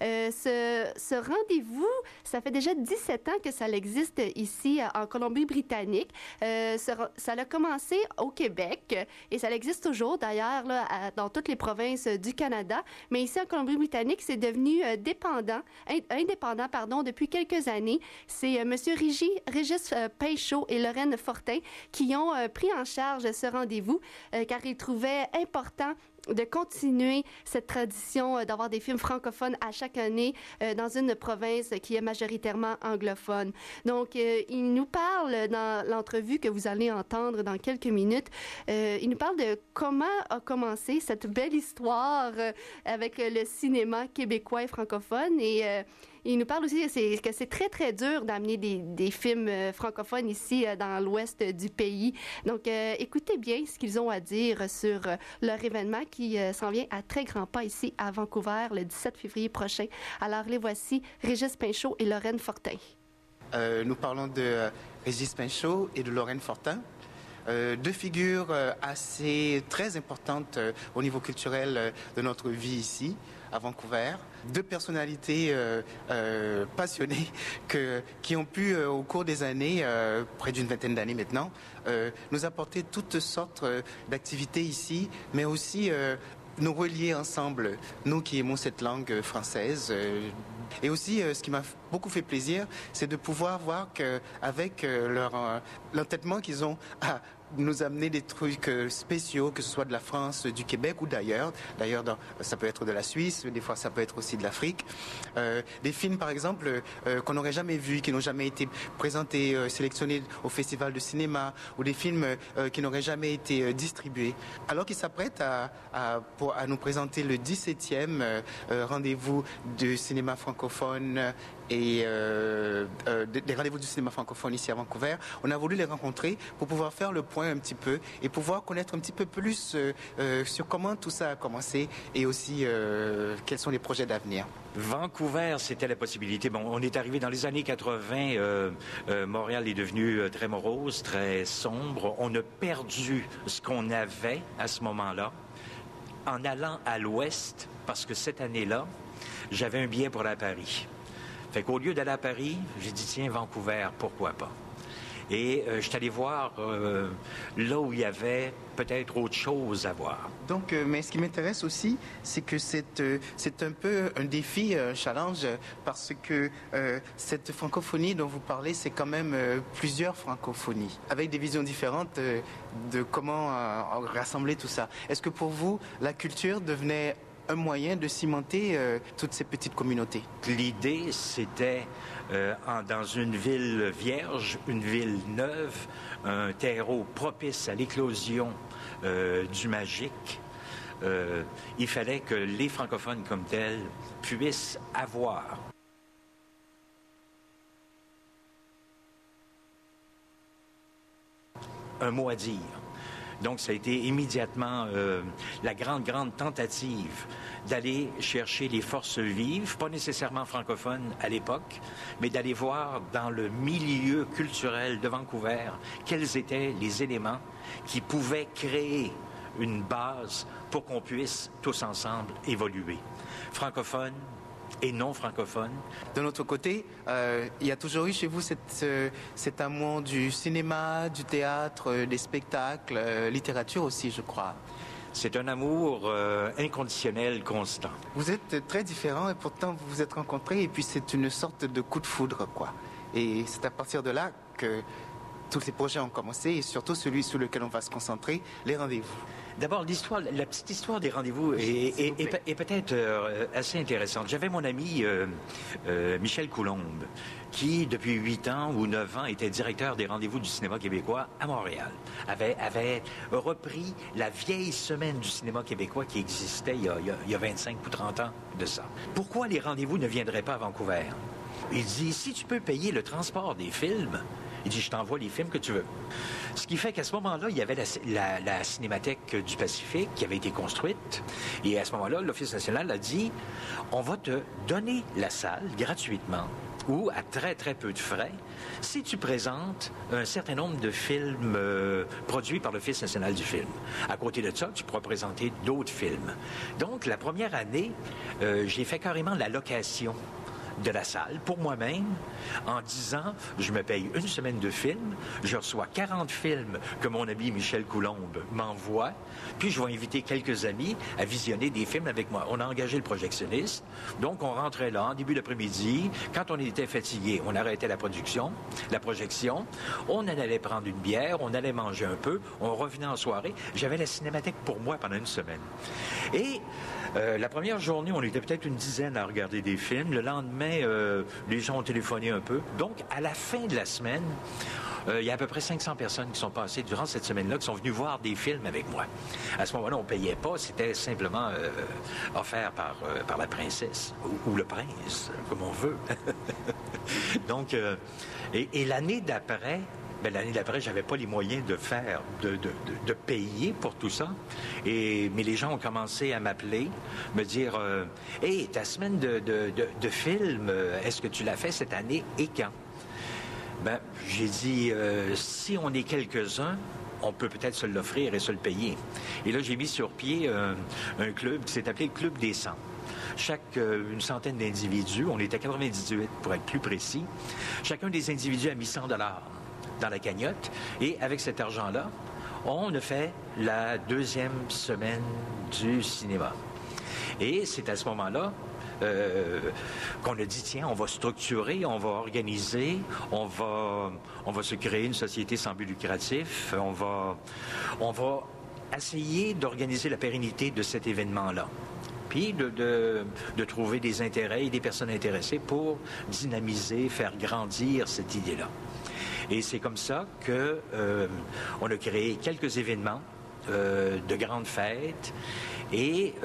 Ce rendez-vous, ça fait déjà 17 ans que ça existe ici en Colombie-Britannique. Ça a commencé au Québec et ça existe toujours d'ailleurs dans toutes les provinces du Canada. Mais ici en Colombie-Britannique, c'est devenu indépendant depuis quelques années. C'est Monsieur Régis Pinchot et Lorraine Fortin qui ont pris en charge ce rendez-vous car ils trouvaient important de continuer cette tradition d'avoir des films francophones à chaque année dans une province qui est majoritairement anglophone. Donc, il nous parle dans l'entrevue que vous allez entendre dans quelques minutes, il nous parle de comment a commencé cette belle histoire avec le cinéma québécois et francophone et il nous parle aussi que c'est très, très dur d'amener des films francophones ici dans l'ouest du pays. Donc, écoutez bien ce qu'ils ont à dire sur leur événement qui s'en vient à très grands pas ici à Vancouver le 17 février prochain. Alors, les voici, Régis Pinchot et Lorraine Fortin. Nous parlons de Régis Pinchot et de Lorraine Fortin. 2 figures très importantes au niveau culturel de notre vie ici, à Vancouver. 2 personnalités passionnées qui ont pu, au cours des années, près d'une vingtaine d'années maintenant, nous apporter toutes sortes d'activités ici, mais aussi nous relier ensemble, nous qui aimons cette langue française. Et aussi, ce qui m'a beaucoup fait plaisir, c'est de pouvoir voir qu'avec l'entêtement qu'ils ont à nous amener des trucs spéciaux, que ce soit de la France, du Québec ou d'ailleurs. D'ailleurs, ça peut être de la Suisse, des fois ça peut être aussi de l'Afrique. Des films, par exemple, qu'on n'aurait jamais vus, qui n'ont jamais été présentés, sélectionnés au festival de cinéma, ou des films qui n'auraient jamais été distribués. Alors qu'ils s'apprêtent à nous présenter le 17e rendez-vous du cinéma francophone et des rendez-vous du cinéma francophone ici à Vancouver, on a voulu les rencontrer pour pouvoir faire le point un petit peu et pouvoir connaître un petit peu plus sur comment tout ça a commencé et aussi quels sont les projets d'avenir. Vancouver, c'était la possibilité. Bon, on est arrivé dans les années 80. Montréal est devenu très morose, très sombre. On a perdu ce qu'on avait à ce moment-là en allant à l'ouest parce que cette année-là, j'avais un billet pour aller à Paris. Fait qu'au lieu d'aller à Paris, j'ai dit, tiens, Vancouver, pourquoi pas? Et je suis allé voir là où il y avait peut-être autre chose à voir. Donc, mais ce qui m'intéresse aussi, c'est que c'est un peu un défi, un challenge, parce que cette francophonie dont vous parlez, c'est quand même plusieurs francophonies, avec des visions différentes de comment rassembler tout ça. Est-ce que pour vous, la culture devenait un moyen de cimenter toutes ces petites communautés? L'idée, c'était dans une ville vierge, une ville neuve, un terreau propice à l'éclosion du magique. Il fallait que les francophones comme tels puissent avoir un mot à dire. Donc, ça a été immédiatement la grande tentative d'aller chercher les forces vives, pas nécessairement francophones à l'époque, mais d'aller voir dans le milieu culturel de Vancouver quels étaient les éléments qui pouvaient créer une base pour qu'on puisse tous ensemble évoluer. Francophones et non francophones. De notre côté, il y a toujours eu chez vous cet amour du cinéma, du théâtre, des spectacles, littérature aussi, je crois. C'est un amour inconditionnel, constant. Vous êtes très différents et pourtant vous vous êtes rencontrés et puis c'est une sorte de coup de foudre, quoi. Et c'est à partir de là que tous ces projets ont commencé et surtout celui sur lequel on va se concentrer, les rendez-vous. D'abord, la petite histoire des rendez-vous est peut-être assez intéressante. J'avais mon ami Michel Coulombe, qui, depuis 8 ans ou 9 ans, était directeur des rendez-vous du cinéma québécois à Montréal. Avait repris la vieille semaine du cinéma québécois qui existait il y a 25 ou 30 ans de ça. Pourquoi les rendez-vous ne viendraient pas à Vancouver? Il dit, si tu peux payer le transport des films, il dit, je t'envoie les films que tu veux. Ce qui fait qu'à ce moment-là, il y avait la Cinémathèque du Pacifique qui avait été construite. Et à ce moment-là, l'Office national a dit, on va te donner la salle gratuitement ou à très, très peu de frais si tu présentes un certain nombre de films produits par l'Office national du film. À côté de ça, tu pourras présenter d'autres films. Donc, la première année, j'ai fait carrément la location de la salle pour moi-même en disant, je me paye une semaine de films, je reçois 40 films que mon ami Michel Coulombe m'envoie, puis je vais inviter quelques amis à visionner des films avec moi. On a engagé le projectionniste, donc on rentrait là en début d'après-midi, quand on était fatigué, on arrêtait la projection, on allait prendre une bière, on allait manger un peu, on revenait en soirée. J'avais la Cinémathèque pour moi pendant une semaine. Et la première journée, on était peut-être une dizaine à regarder des films. Le lendemain, les gens ont téléphoné un peu. Donc, à la fin de la semaine, il y a à peu près 500 personnes qui sont passées durant cette semaine-là, qui sont venues voir des films avec moi. À ce moment-là, on ne payait pas. C'était simplement offert par la princesse ou le prince, comme on veut. Donc, et l'année d'après... l'année d'après, j'avais pas les moyens de payer pour tout ça. Mais les gens ont commencé à m'appeler, me dire « Hey, ta semaine de film, est-ce que tu l'as fait cette année et quand? » J'ai dit si on est quelques-uns, on peut peut-être se l'offrir et se le payer. Et là, j'ai mis sur pied un club qui s'est appelé le Club des 100. Une centaine d'individus, on était 98 pour être plus précis. Chacun des individus a mis $100 dans la cagnotte. Et avec cet argent-là, on a fait la 2e semaine du cinéma. Et c'est à ce moment-là qu'on a dit, tiens, on va structurer, on va organiser, on va se créer une société sans but lucratif, on va essayer d'organiser la pérennité de cet événement-là. Puis de trouver des intérêts et des personnes intéressées pour dynamiser, faire grandir cette idée-là. Et c'est comme ça qu'on a créé quelques événements de grandes fêtes et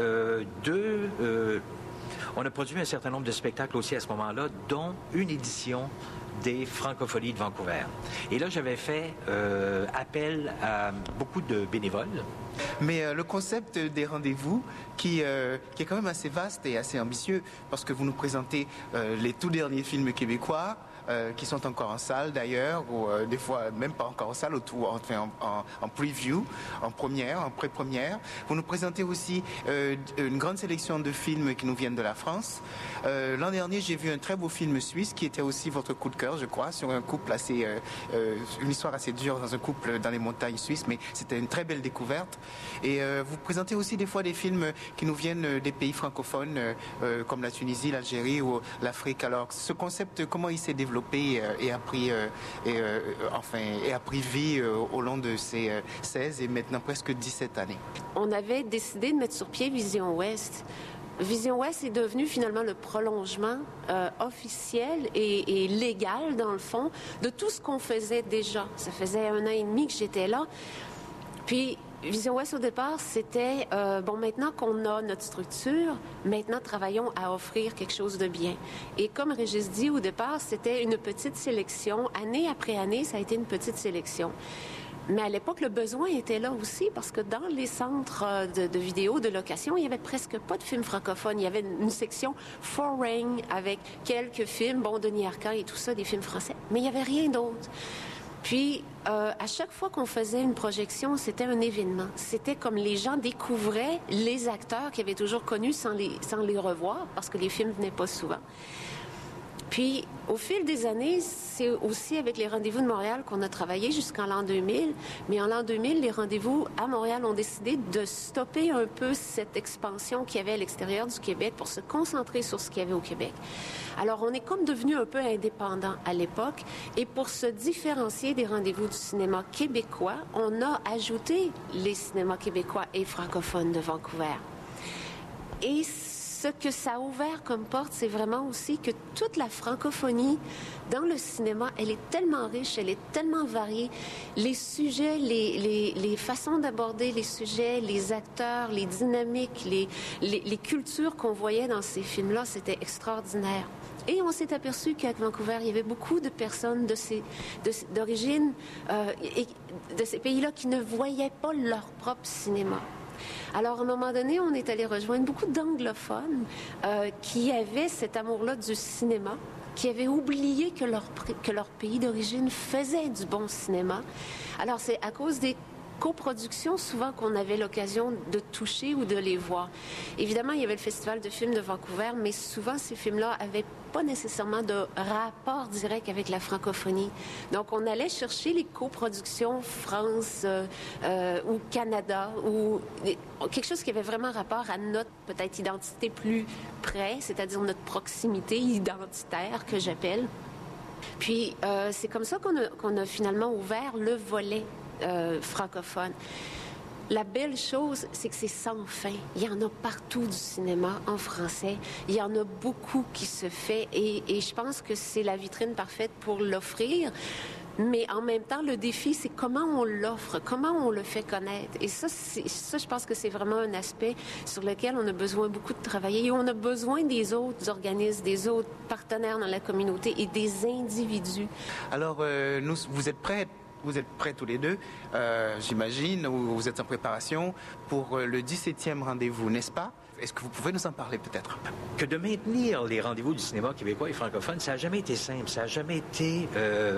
on a produit un certain nombre de spectacles aussi à ce moment-là, dont une édition des Francopholies de Vancouver. Et là, j'avais fait appel à beaucoup de bénévoles. Mais le concept des rendez-vous, qui est quand même assez vaste et assez ambitieux, parce que vous nous présentez les tout derniers films québécois, qui sont encore en salle d'ailleurs, ou des fois même pas encore en salle, en preview, en première, en pré-première. Vous nous présentez aussi une grande sélection de films qui nous viennent de la France. L'an dernier, j'ai vu un très beau film suisse qui était aussi votre coup de cœur, je crois, sur un couple une histoire assez dure dans un couple dans les montagnes suisses, mais c'était une très belle découverte. Et vous présentez aussi des fois des films qui nous viennent des pays francophones, comme la Tunisie, l'Algérie ou l'Afrique. Alors, ce concept, comment il s'est développé et a pris vie au long de ces 16 et maintenant presque 17 années. On avait décidé de mettre sur pied Vision Ouest. Vision Ouest est devenu finalement le prolongement officiel et légal, dans le fond, de tout ce qu'on faisait déjà. Ça faisait 1 an et demi que j'étais là. Puis, Vision Ouest, au départ, c'était, maintenant qu'on a notre structure, maintenant, travaillons à offrir quelque chose de bien. Et comme Régis dit, au départ, c'était une petite sélection. Année après année, ça a été une petite sélection. Mais à l'époque, le besoin était là aussi, parce que dans les centres de vidéos, de location, il n'y avait presque pas de films francophones. Il y avait une section foreign avec quelques films, Denis Arcand et tout ça, des films français. Mais il n'y avait rien d'autre. Puis, à chaque fois qu'on faisait une projection, c'était un événement. C'était comme les gens découvraient les acteurs qu'ils avaient toujours connus sans les revoir, parce que les films venaient pas souvent. Puis, au fil des années, c'est aussi avec les rendez-vous de Montréal qu'on a travaillé jusqu'en l'an 2000. Mais en l'an 2000, les rendez-vous à Montréal ont décidé de stopper un peu cette expansion qu'il y avait à l'extérieur du Québec pour se concentrer sur ce qu'il y avait au Québec. Alors, on est comme devenu un peu indépendant à l'époque. Et pour se différencier des rendez-vous du cinéma québécois, on a ajouté les cinémas québécois et francophones de Vancouver. Et ce que ça a ouvert comme porte, c'est vraiment aussi que toute la francophonie dans le cinéma, elle est tellement riche, elle est tellement variée. Les sujets, les façons d'aborder les sujets, les acteurs, les dynamiques, les cultures qu'on voyait dans ces films-là, c'était extraordinaire. Et on s'est aperçu qu'à Vancouver, il y avait beaucoup de personnes d'origine et de ces pays-là qui ne voyaient pas leur propre cinéma. Alors, à un moment donné, on est allé rejoindre beaucoup d'anglophones qui avaient cet amour-là du cinéma, qui avaient oublié que leur pays d'origine faisait du bon cinéma. Alors, c'est à cause des coproductions, souvent, qu'on avait l'occasion de toucher ou de les voir. Évidemment, il y avait le Festival de films de Vancouver, mais souvent, ces films-là avaient pas nécessairement de rapport direct avec la francophonie. Donc, on allait chercher les coproductions France ou Canada ou quelque chose qui avait vraiment rapport à notre, peut-être, identité plus près, c'est-à-dire notre proximité identitaire, que j'appelle. Puis, c'est comme ça qu'on a finalement ouvert le volet francophone. La belle chose, c'est que c'est sans fin. Il y en a partout du cinéma en français. Il y en a beaucoup qui se fait et je pense que c'est la vitrine parfaite pour l'offrir. Mais en même temps, le défi, c'est comment on l'offre, comment on le fait connaître. Et ça, je pense que c'est vraiment un aspect sur lequel on a besoin beaucoup de travailler. Et on a besoin des autres organismes, des autres partenaires dans la communauté et des individus. Alors, vous êtes prêts? Vous êtes prêts tous les deux, j'imagine, ou vous êtes en préparation pour le 17e rendez-vous, n'est-ce pas? Est-ce que vous pouvez nous en parler peut-être? Que de maintenir les rendez-vous du cinéma québécois et francophone, ça n'a jamais été simple, ça n'a jamais été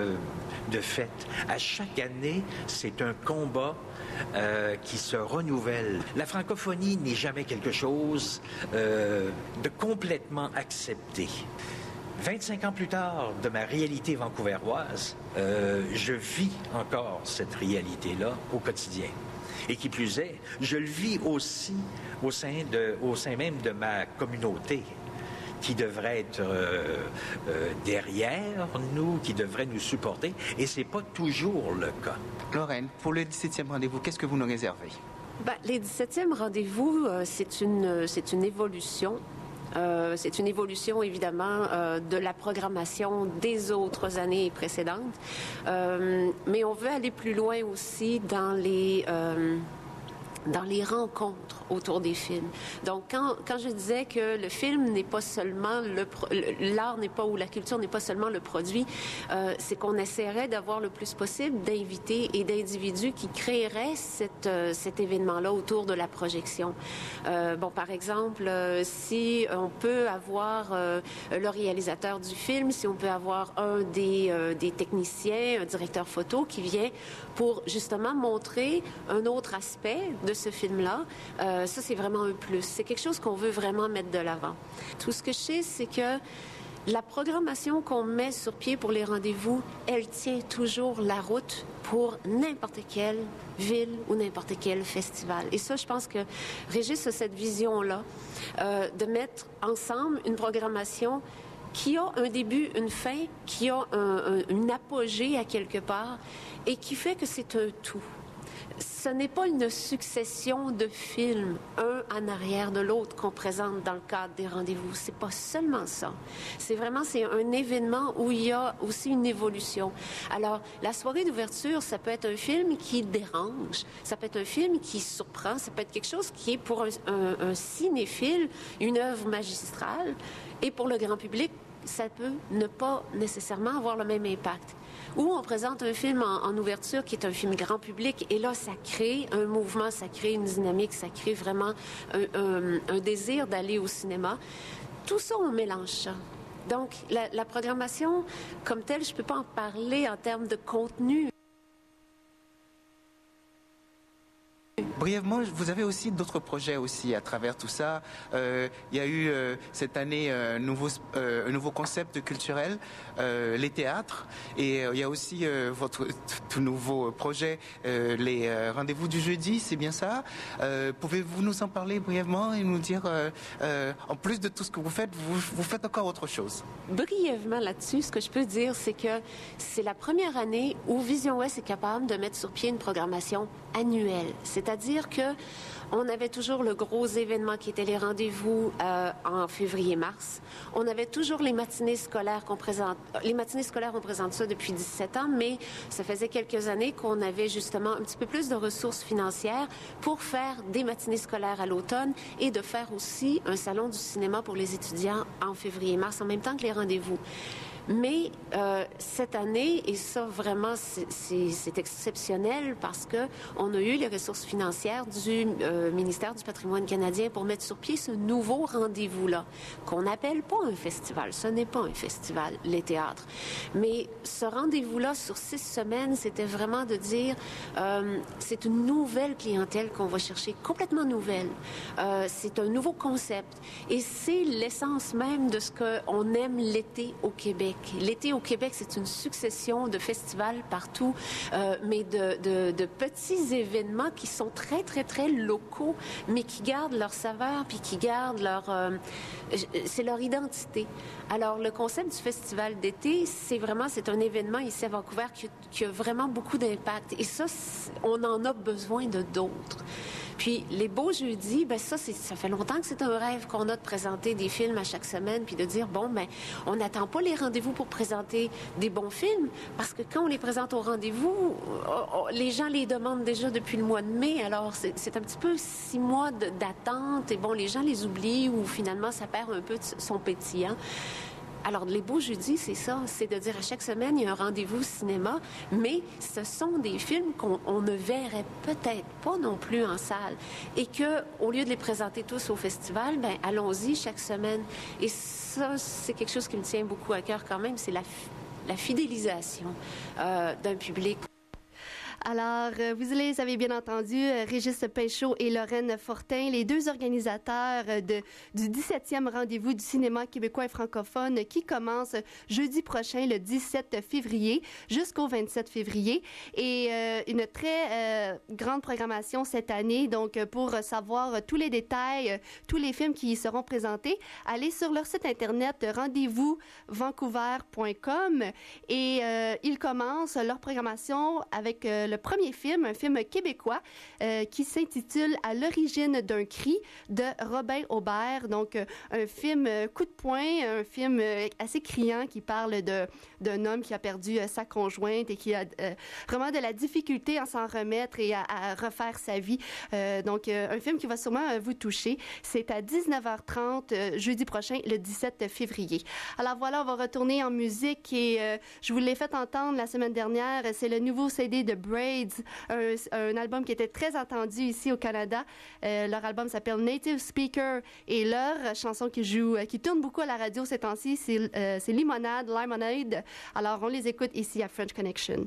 de fait. À chaque année, c'est un combat qui se renouvelle. La francophonie n'est jamais quelque chose de complètement accepté. 25 ans plus tard, de ma réalité vancouveroise, je vis encore cette réalité-là au quotidien. Et qui plus est, je le vis aussi au sein même de ma communauté, qui devrait être derrière nous, qui devrait nous supporter, et c'est pas toujours le cas. Lorraine, pour le 17e rendez-vous, qu'est-ce que vous nous réservez? Les 17e rendez-vous, c'est une évolution. C'est une évolution, évidemment, de la programmation des autres années précédentes. Mais on veut aller plus loin aussi dans les rencontres autour des films. Donc, quand je disais que le film n'est pas seulement l'art n'est pas, ou la culture n'est pas seulement le produit, c'est qu'on essaierait d'avoir le plus possible d'invités et d'individus qui créeraient cet événement-là autour de la projection. Par exemple, si on peut avoir le réalisateur du film, si on peut avoir un des techniciens, un directeur photo qui vient pour justement montrer un autre aspect de ce film-là, ça, c'est vraiment un plus. C'est quelque chose qu'on veut vraiment mettre de l'avant. Tout ce que je sais, c'est que la programmation qu'on met sur pied pour les rendez-vous, elle tient toujours la route pour n'importe quelle ville ou n'importe quel festival. Et ça, je pense que Régis a cette vision-là, de mettre ensemble une programmation qui a un début, une fin, qui a une apogée à quelque part et qui fait que c'est un tout. Ce n'est pas une succession de films, un en arrière de l'autre, qu'on présente dans le cadre des rendez-vous. C'est pas seulement ça. C'est un événement où il y a aussi une évolution. Alors, la soirée d'ouverture, ça peut être un film qui dérange, ça peut être un film qui surprend, ça peut être quelque chose qui est pour un cinéphile une œuvre magistrale, et pour le grand public, ça peut ne pas nécessairement avoir le même impact. Ou on présente un film en ouverture qui est un film grand public, et là, ça crée un mouvement, ça crée une dynamique, ça crée vraiment un désir d'aller au cinéma. Tout ça, on mélange ça. Donc, la programmation, comme telle, je ne peux pas en parler en termes de contenu. brièvement, vous avez aussi d'autres projets aussi à travers tout ça. Il y a eu cette année un nouveau concept culturel, les théâtres, et il y a aussi votre tout nouveau projet, les rendez-vous du jeudi, c'est bien ça. Pouvez-vous nous en parler brièvement et nous dire, en plus de tout ce que vous faites, vous faites encore autre chose? Brièvement là-dessus, ce que je peux dire, c'est que c'est la première année où Vision Ouest est capable de mettre sur pied une programmation annuelle. C'est-à-dire que on avait toujours le gros événement qui était les rendez-vous en février-mars. On avait toujours les matinées scolaires qu'on présente. Les matinées scolaires, on présente ça depuis 17 ans, mais ça faisait quelques années qu'on avait justement un petit peu plus de ressources financières pour faire des matinées scolaires à l'automne et de faire aussi un salon du cinéma pour les étudiants en février-mars, en même temps que les rendez-vous. Mais cette année, et ça vraiment c'est exceptionnel parce que on a eu les ressources financières du ministère du Patrimoine canadien pour mettre sur pied ce nouveau rendez-vous-là, qu'on n'appelle pas un festival. Ce n'est pas un festival, les théâtres. Mais ce rendez-vous-là, sur 6 semaines, c'était vraiment de dire c'est une nouvelle clientèle qu'on va chercher, complètement nouvelle. C'est un nouveau concept. Et c'est l'essence même de ce qu'on aime l'été au Québec. L'été au Québec, c'est une succession de festivals partout, mais de petits événements qui sont très, très, très locaux, mais qui gardent leur saveur, puis qui gardent c'est leur identité. Alors, le concept du festival d'été, c'est un événement ici à Vancouver qui a vraiment beaucoup d'impact. Et ça, on en a besoin de d'autres. Puis les beaux jeudis, ça fait longtemps que c'est un rêve qu'on a de présenter des films à chaque semaine, puis de dire, on n'attend pas les rendez-vous pour présenter des bons films, parce que quand on les présente au rendez-vous, les gens les demandent déjà depuis le mois de mai, alors c'est un petit peu 6 mois d'attente, et les gens les oublient, ou finalement ça perd un peu de son pétillant. Alors, les beaux jeudis, c'est ça, c'est de dire à chaque semaine, il y a un rendez-vous cinéma, mais ce sont des films qu'on ne verrait peut-être pas non plus en salle. Et qu'au lieu de les présenter tous au festival, allons-y chaque semaine. Et ça, c'est quelque chose qui me tient beaucoup à cœur quand même, c'est la fidélisation d'un public. Alors, vous les avez bien entendu, Régis Pinchot et Lorraine Fortin, les deux organisateurs du 17e rendez-vous du cinéma québécois et francophone qui commence jeudi prochain, le 17 février, jusqu'au 27 février. Et une très grande programmation cette année. Donc, pour savoir tous les détails, tous les films qui y seront présentés, allez sur leur site internet rendez-vous-vancouver.com et ils commencent leur programmation avec le premier film, un film québécois qui s'intitule « À l'origine d'un cri » de Robin Aubert. Donc, un film coup de poing, un film assez criant qui parle d'un homme qui a perdu sa conjointe et qui a vraiment de la difficulté à s'en remettre et à refaire sa vie. Donc, un film qui va sûrement vous toucher. C'est à 19h30 jeudi prochain, le 17 février. Alors voilà, on va retourner en musique et je vous l'ai fait entendre la semaine dernière. C'est le nouveau CD de Braids, un album qui était très attendu ici au Canada. Leur album s'appelle Native Speaker et leur chanson qui tourne beaucoup à la radio ces temps-ci, c'est Limonade. Alors, on les écoute ici à French Connection.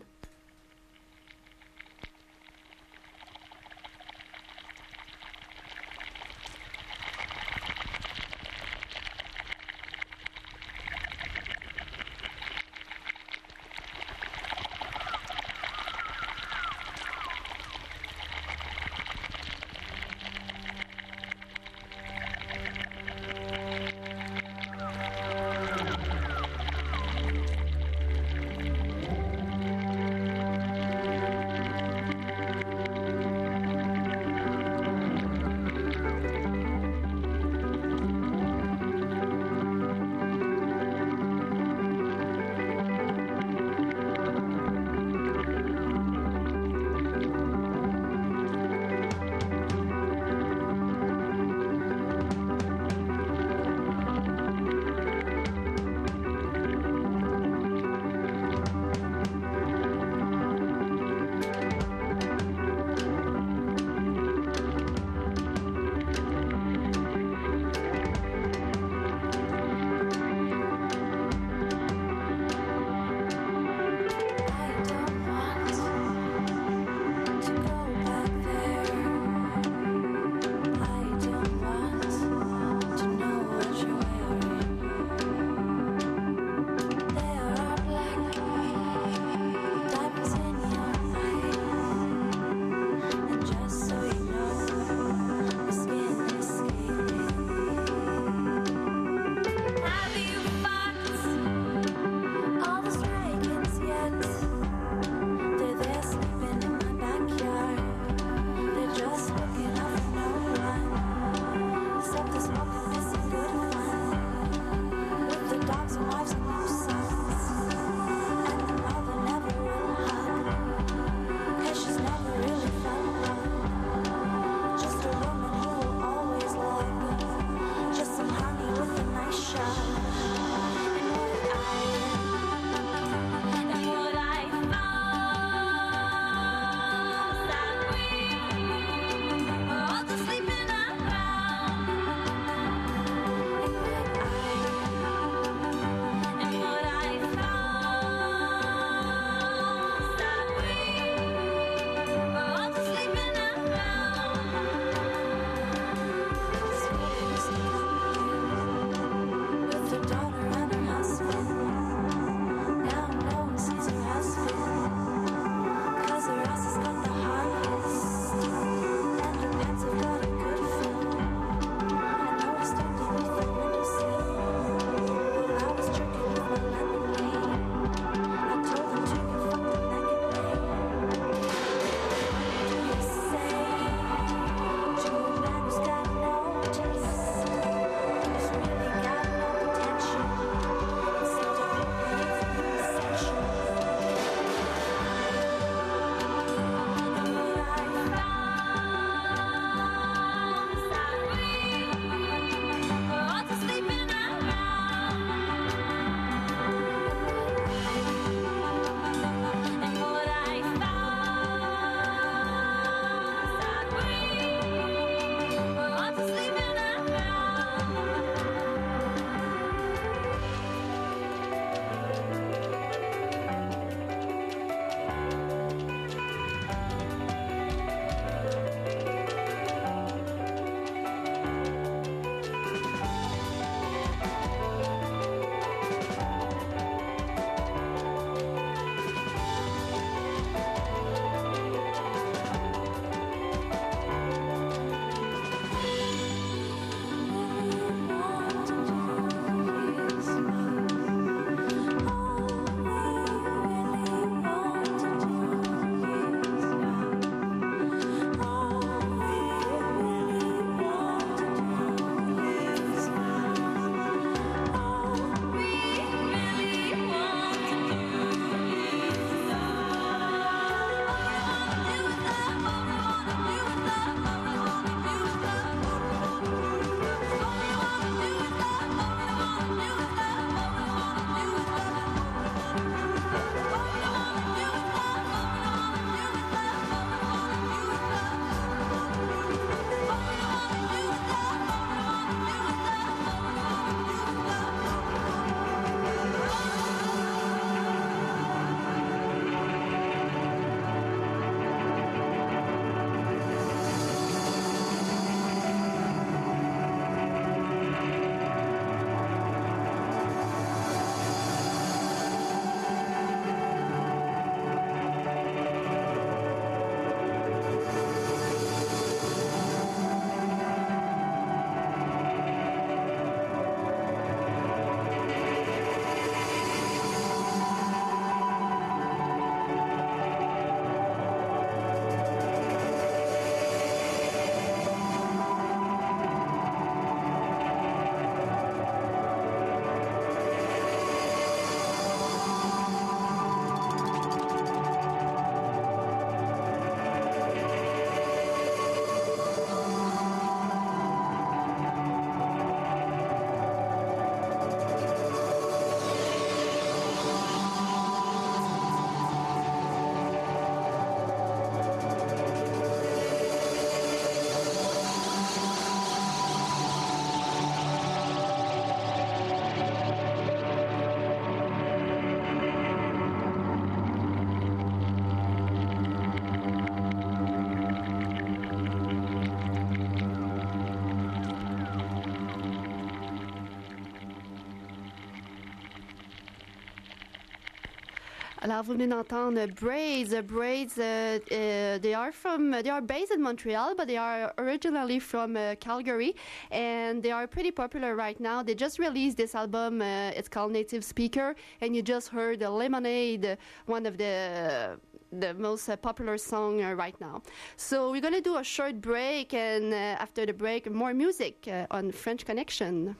Alors, vous venez d'entendre Braids. Braids, they are based in Montreal, but they are originally from Calgary, and they are pretty popular right now. They just released this album. It's called Native Speaker, and you just heard Lemonade, one of the most popular song right now. So we're going to do a short break, and after the break, more music on French Connection.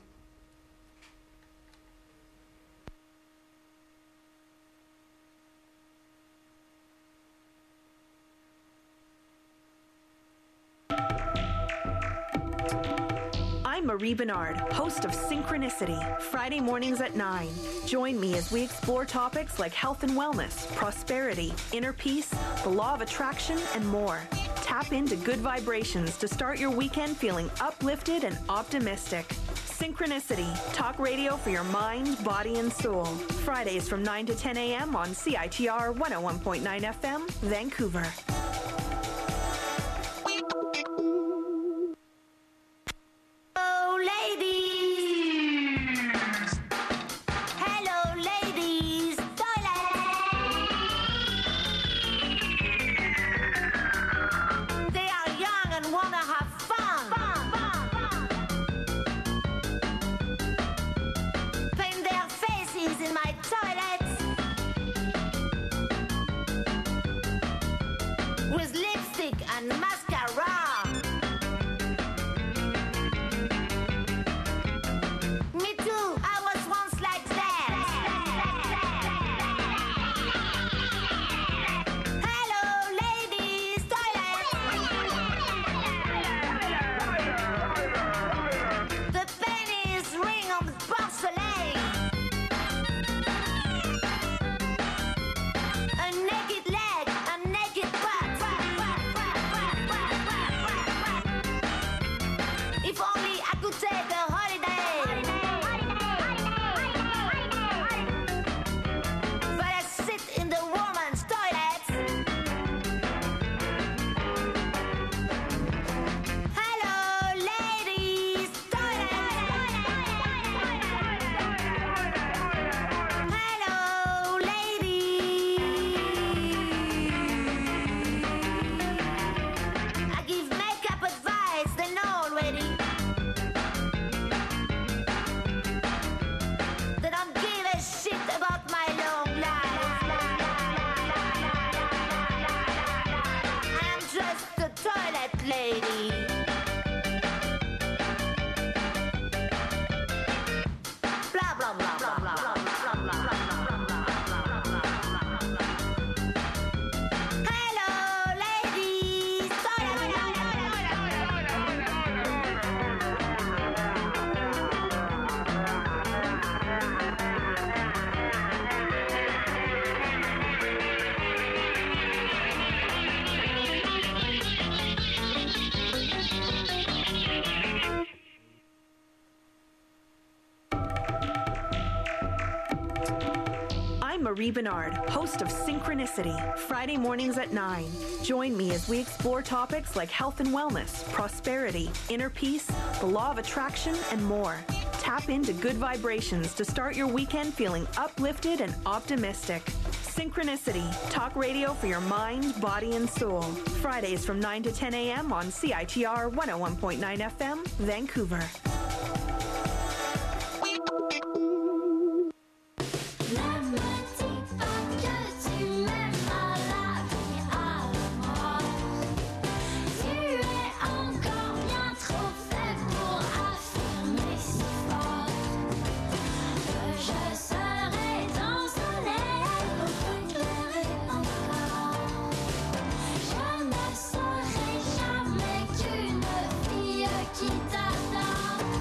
I'm Marie Bernard, host of Synchronicity, Friday mornings at 9. Join me as we explore topics like health and wellness, prosperity, inner peace, the law of attraction, and more. Tap into good vibrations to start your weekend feeling uplifted and optimistic. Synchronicity, talk radio for your mind, body, and soul. Fridays from 9 to 10 a.m. on CITR 101.9 FM, Vancouver. Marie Bernard, host of Synchronicity, Friday mornings at 9. Join me as we explore topics like health and wellness, prosperity, inner peace, the law of attraction, and more. Tap into good vibrations to start your weekend feeling uplifted and optimistic. Synchronicity, talk radio for your mind, body, and soul. Fridays from 9 to 10 a.m. on CITR 101.9 FM, Vancouver. Qui t'attend.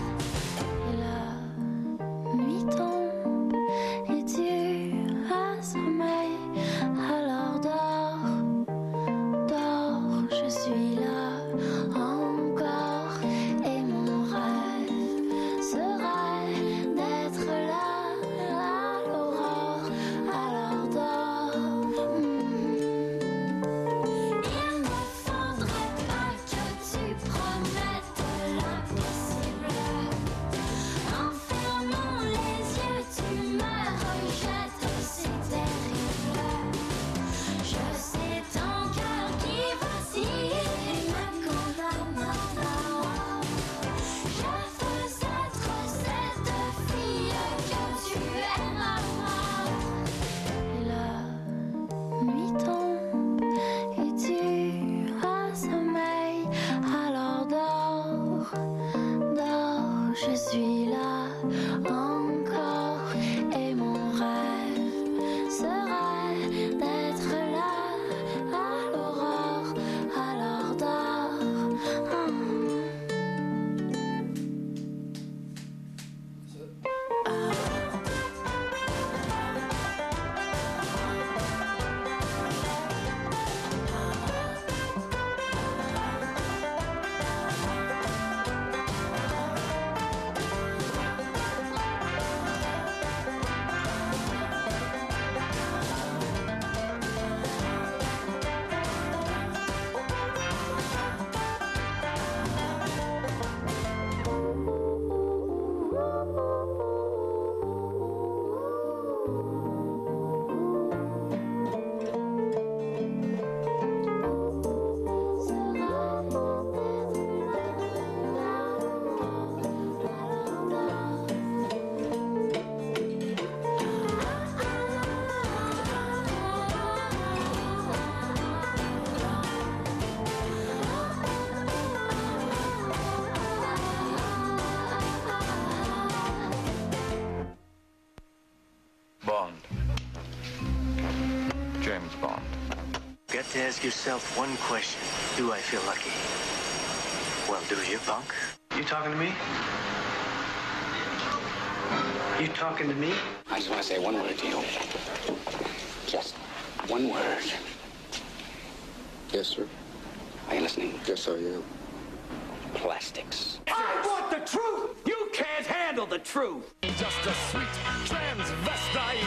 James Bond. Got to ask yourself one question. Do I feel lucky? Well, do you, punk? You talking to me? You talking to me? I just want to say one word to you. Just one word. Yes, sir. Are you listening? Yes, I am. Plastics. I want the truth! You can't handle the truth! Just a sweet transvestite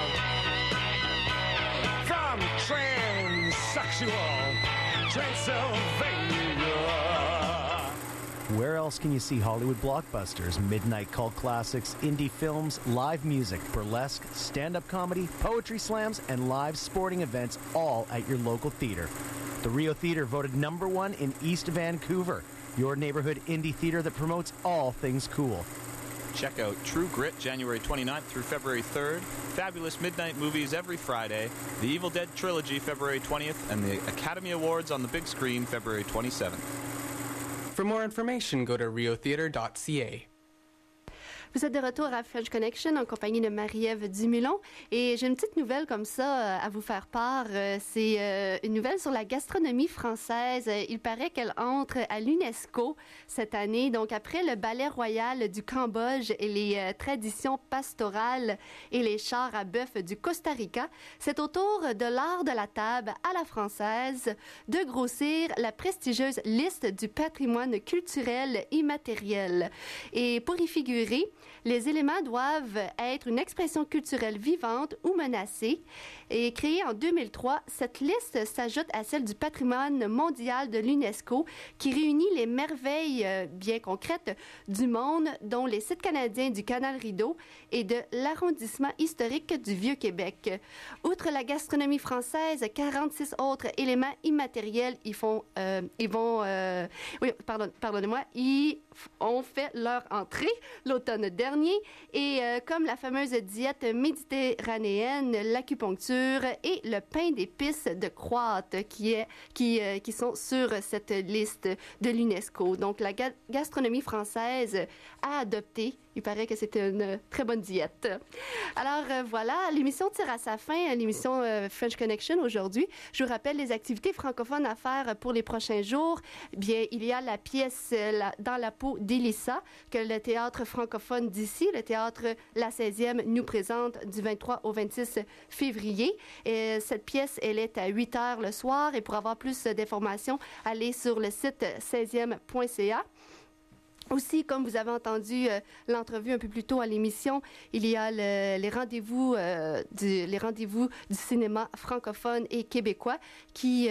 from transsexual Transylvania. Where else can you see Hollywood blockbusters, midnight cult classics, indie films, live music, burlesque, stand-up comedy, poetry slams, and live sporting events all at your local theater? The Rio Theater voted #1 in East Vancouver, your neighborhood indie theater that promotes all things cool. Check out True Grit January 29th through February 3rd, fabulous midnight movies every Friday, the Evil Dead Trilogy February 20th, and the Academy Awards on the big screen February 27th. For more information, go to riotheater.ca. Vous êtes de retour à French Connection en compagnie de Marie-Ève Dumulon et j'ai une petite nouvelle comme ça à vous faire part. C'est une nouvelle sur la gastronomie française. Il paraît qu'elle entre à l'UNESCO cette année. Donc après le ballet royal du Cambodge et les traditions pastorales et les chars à bœuf du Costa Rica, c'est au tour de l'art de la table à la française de grossir la prestigieuse liste du patrimoine culturel immatériel. Et pour y figurer, les éléments doivent être une expression culturelle vivante ou menacée. Et créée en 2003, cette liste s'ajoute à celle du patrimoine mondial de l'UNESCO qui réunit les merveilles bien concrètes du monde, dont les sites canadiens du Canal Rideau et de l'arrondissement historique du Vieux-Québec. Outre la gastronomie française, 46 autres éléments immatériels y ont fait leur entrée l'automne dernier. Et comme la fameuse diète méditerranéenne, l'acupuncture et le pain d'épices de Croate qui sont sur cette liste de l'UNESCO. Donc la gastronomie française a adopté. Il paraît que c'était une très bonne diète. Alors voilà, l'émission tire à sa fin, l'émission French Connection aujourd'hui. Je vous rappelle les activités francophones à faire pour les prochains jours. Bien, il y a la pièce Dans la peau d'Élissa que le théâtre francophone d'ici, le théâtre La 16e, nous présente du 23 au 26 février. Et cette pièce, elle est à 8 h le soir et pour avoir plus d'informations, allez sur le site 16e.ca. Aussi, comme vous avez entendu l'entrevue un peu plus tôt à l'émission, il y a les rendez-vous du cinéma francophone et québécois qui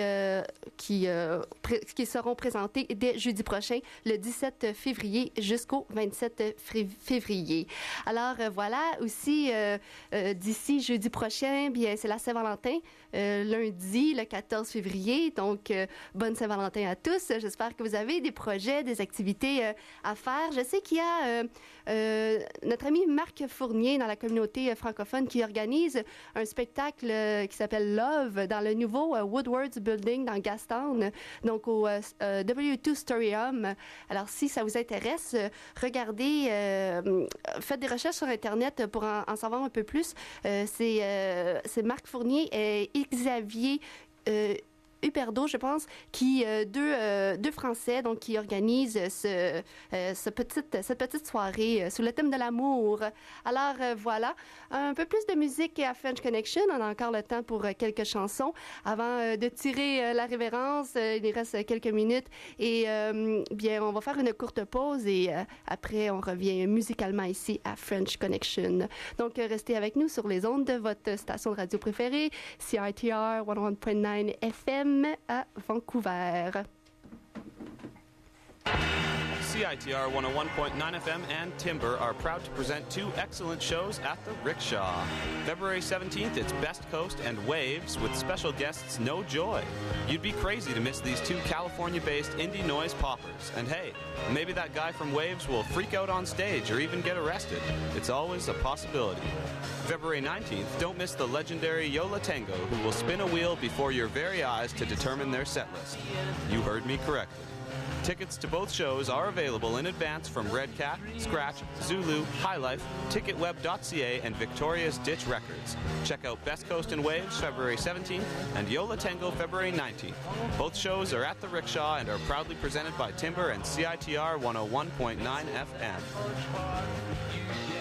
seront présentés dès jeudi prochain, le 17 février jusqu'au 27 février. Alors voilà, aussi d'ici jeudi prochain, bien c'est la Saint-Valentin, lundi le 14 février. Donc bonne Saint-Valentin à tous. J'espère que vous avez des projets, des activités à faire. Je sais qu'il y a notre ami Marc Fournier dans la communauté francophone qui organise un spectacle qui s'appelle Love dans le nouveau Woodward's Building dans Gastown, donc au W2 Storyhome. Alors si ça vous intéresse, regardez, faites des recherches sur Internet pour en savoir un peu plus. C'est Marc Fournier et Xavier Huberdeau, je pense, qui deux Français, donc qui organisent cette petite soirée sous le thème de l'amour. Alors voilà, un peu plus de musique à French Connection. On a encore le temps pour quelques chansons avant de tirer la révérence. Il reste quelques minutes et bien, on va faire une courte pause et après on revient musicalement ici à French Connection. Donc restez avec nous sur les ondes de votre station de radio préférée, CITR 101.9 FM. À Vancouver. CITR 101.9 FM and Timber are proud to present two excellent shows at the Rickshaw. February 17th, it's Best Coast and Waves with special guests No Joy. You'd be crazy to miss these two California-based indie noise poppers. And hey, maybe that guy from Waves will freak out on stage or even get arrested. It's always a possibility. February 19th, don't miss the legendary Yola Tango, who will spin a wheel before your very eyes to determine their set list. You heard me correctly. Tickets to both shows are available in advance from Red Cat, Scratch, Zulu, High Life, TicketWeb.ca, and Victoria's Ditch Records. Check out Best Coast and Waves February 17th and Yola Tango February 19th. Both shows are at the Rickshaw and are proudly presented by Timber and CITR 101.9 FM.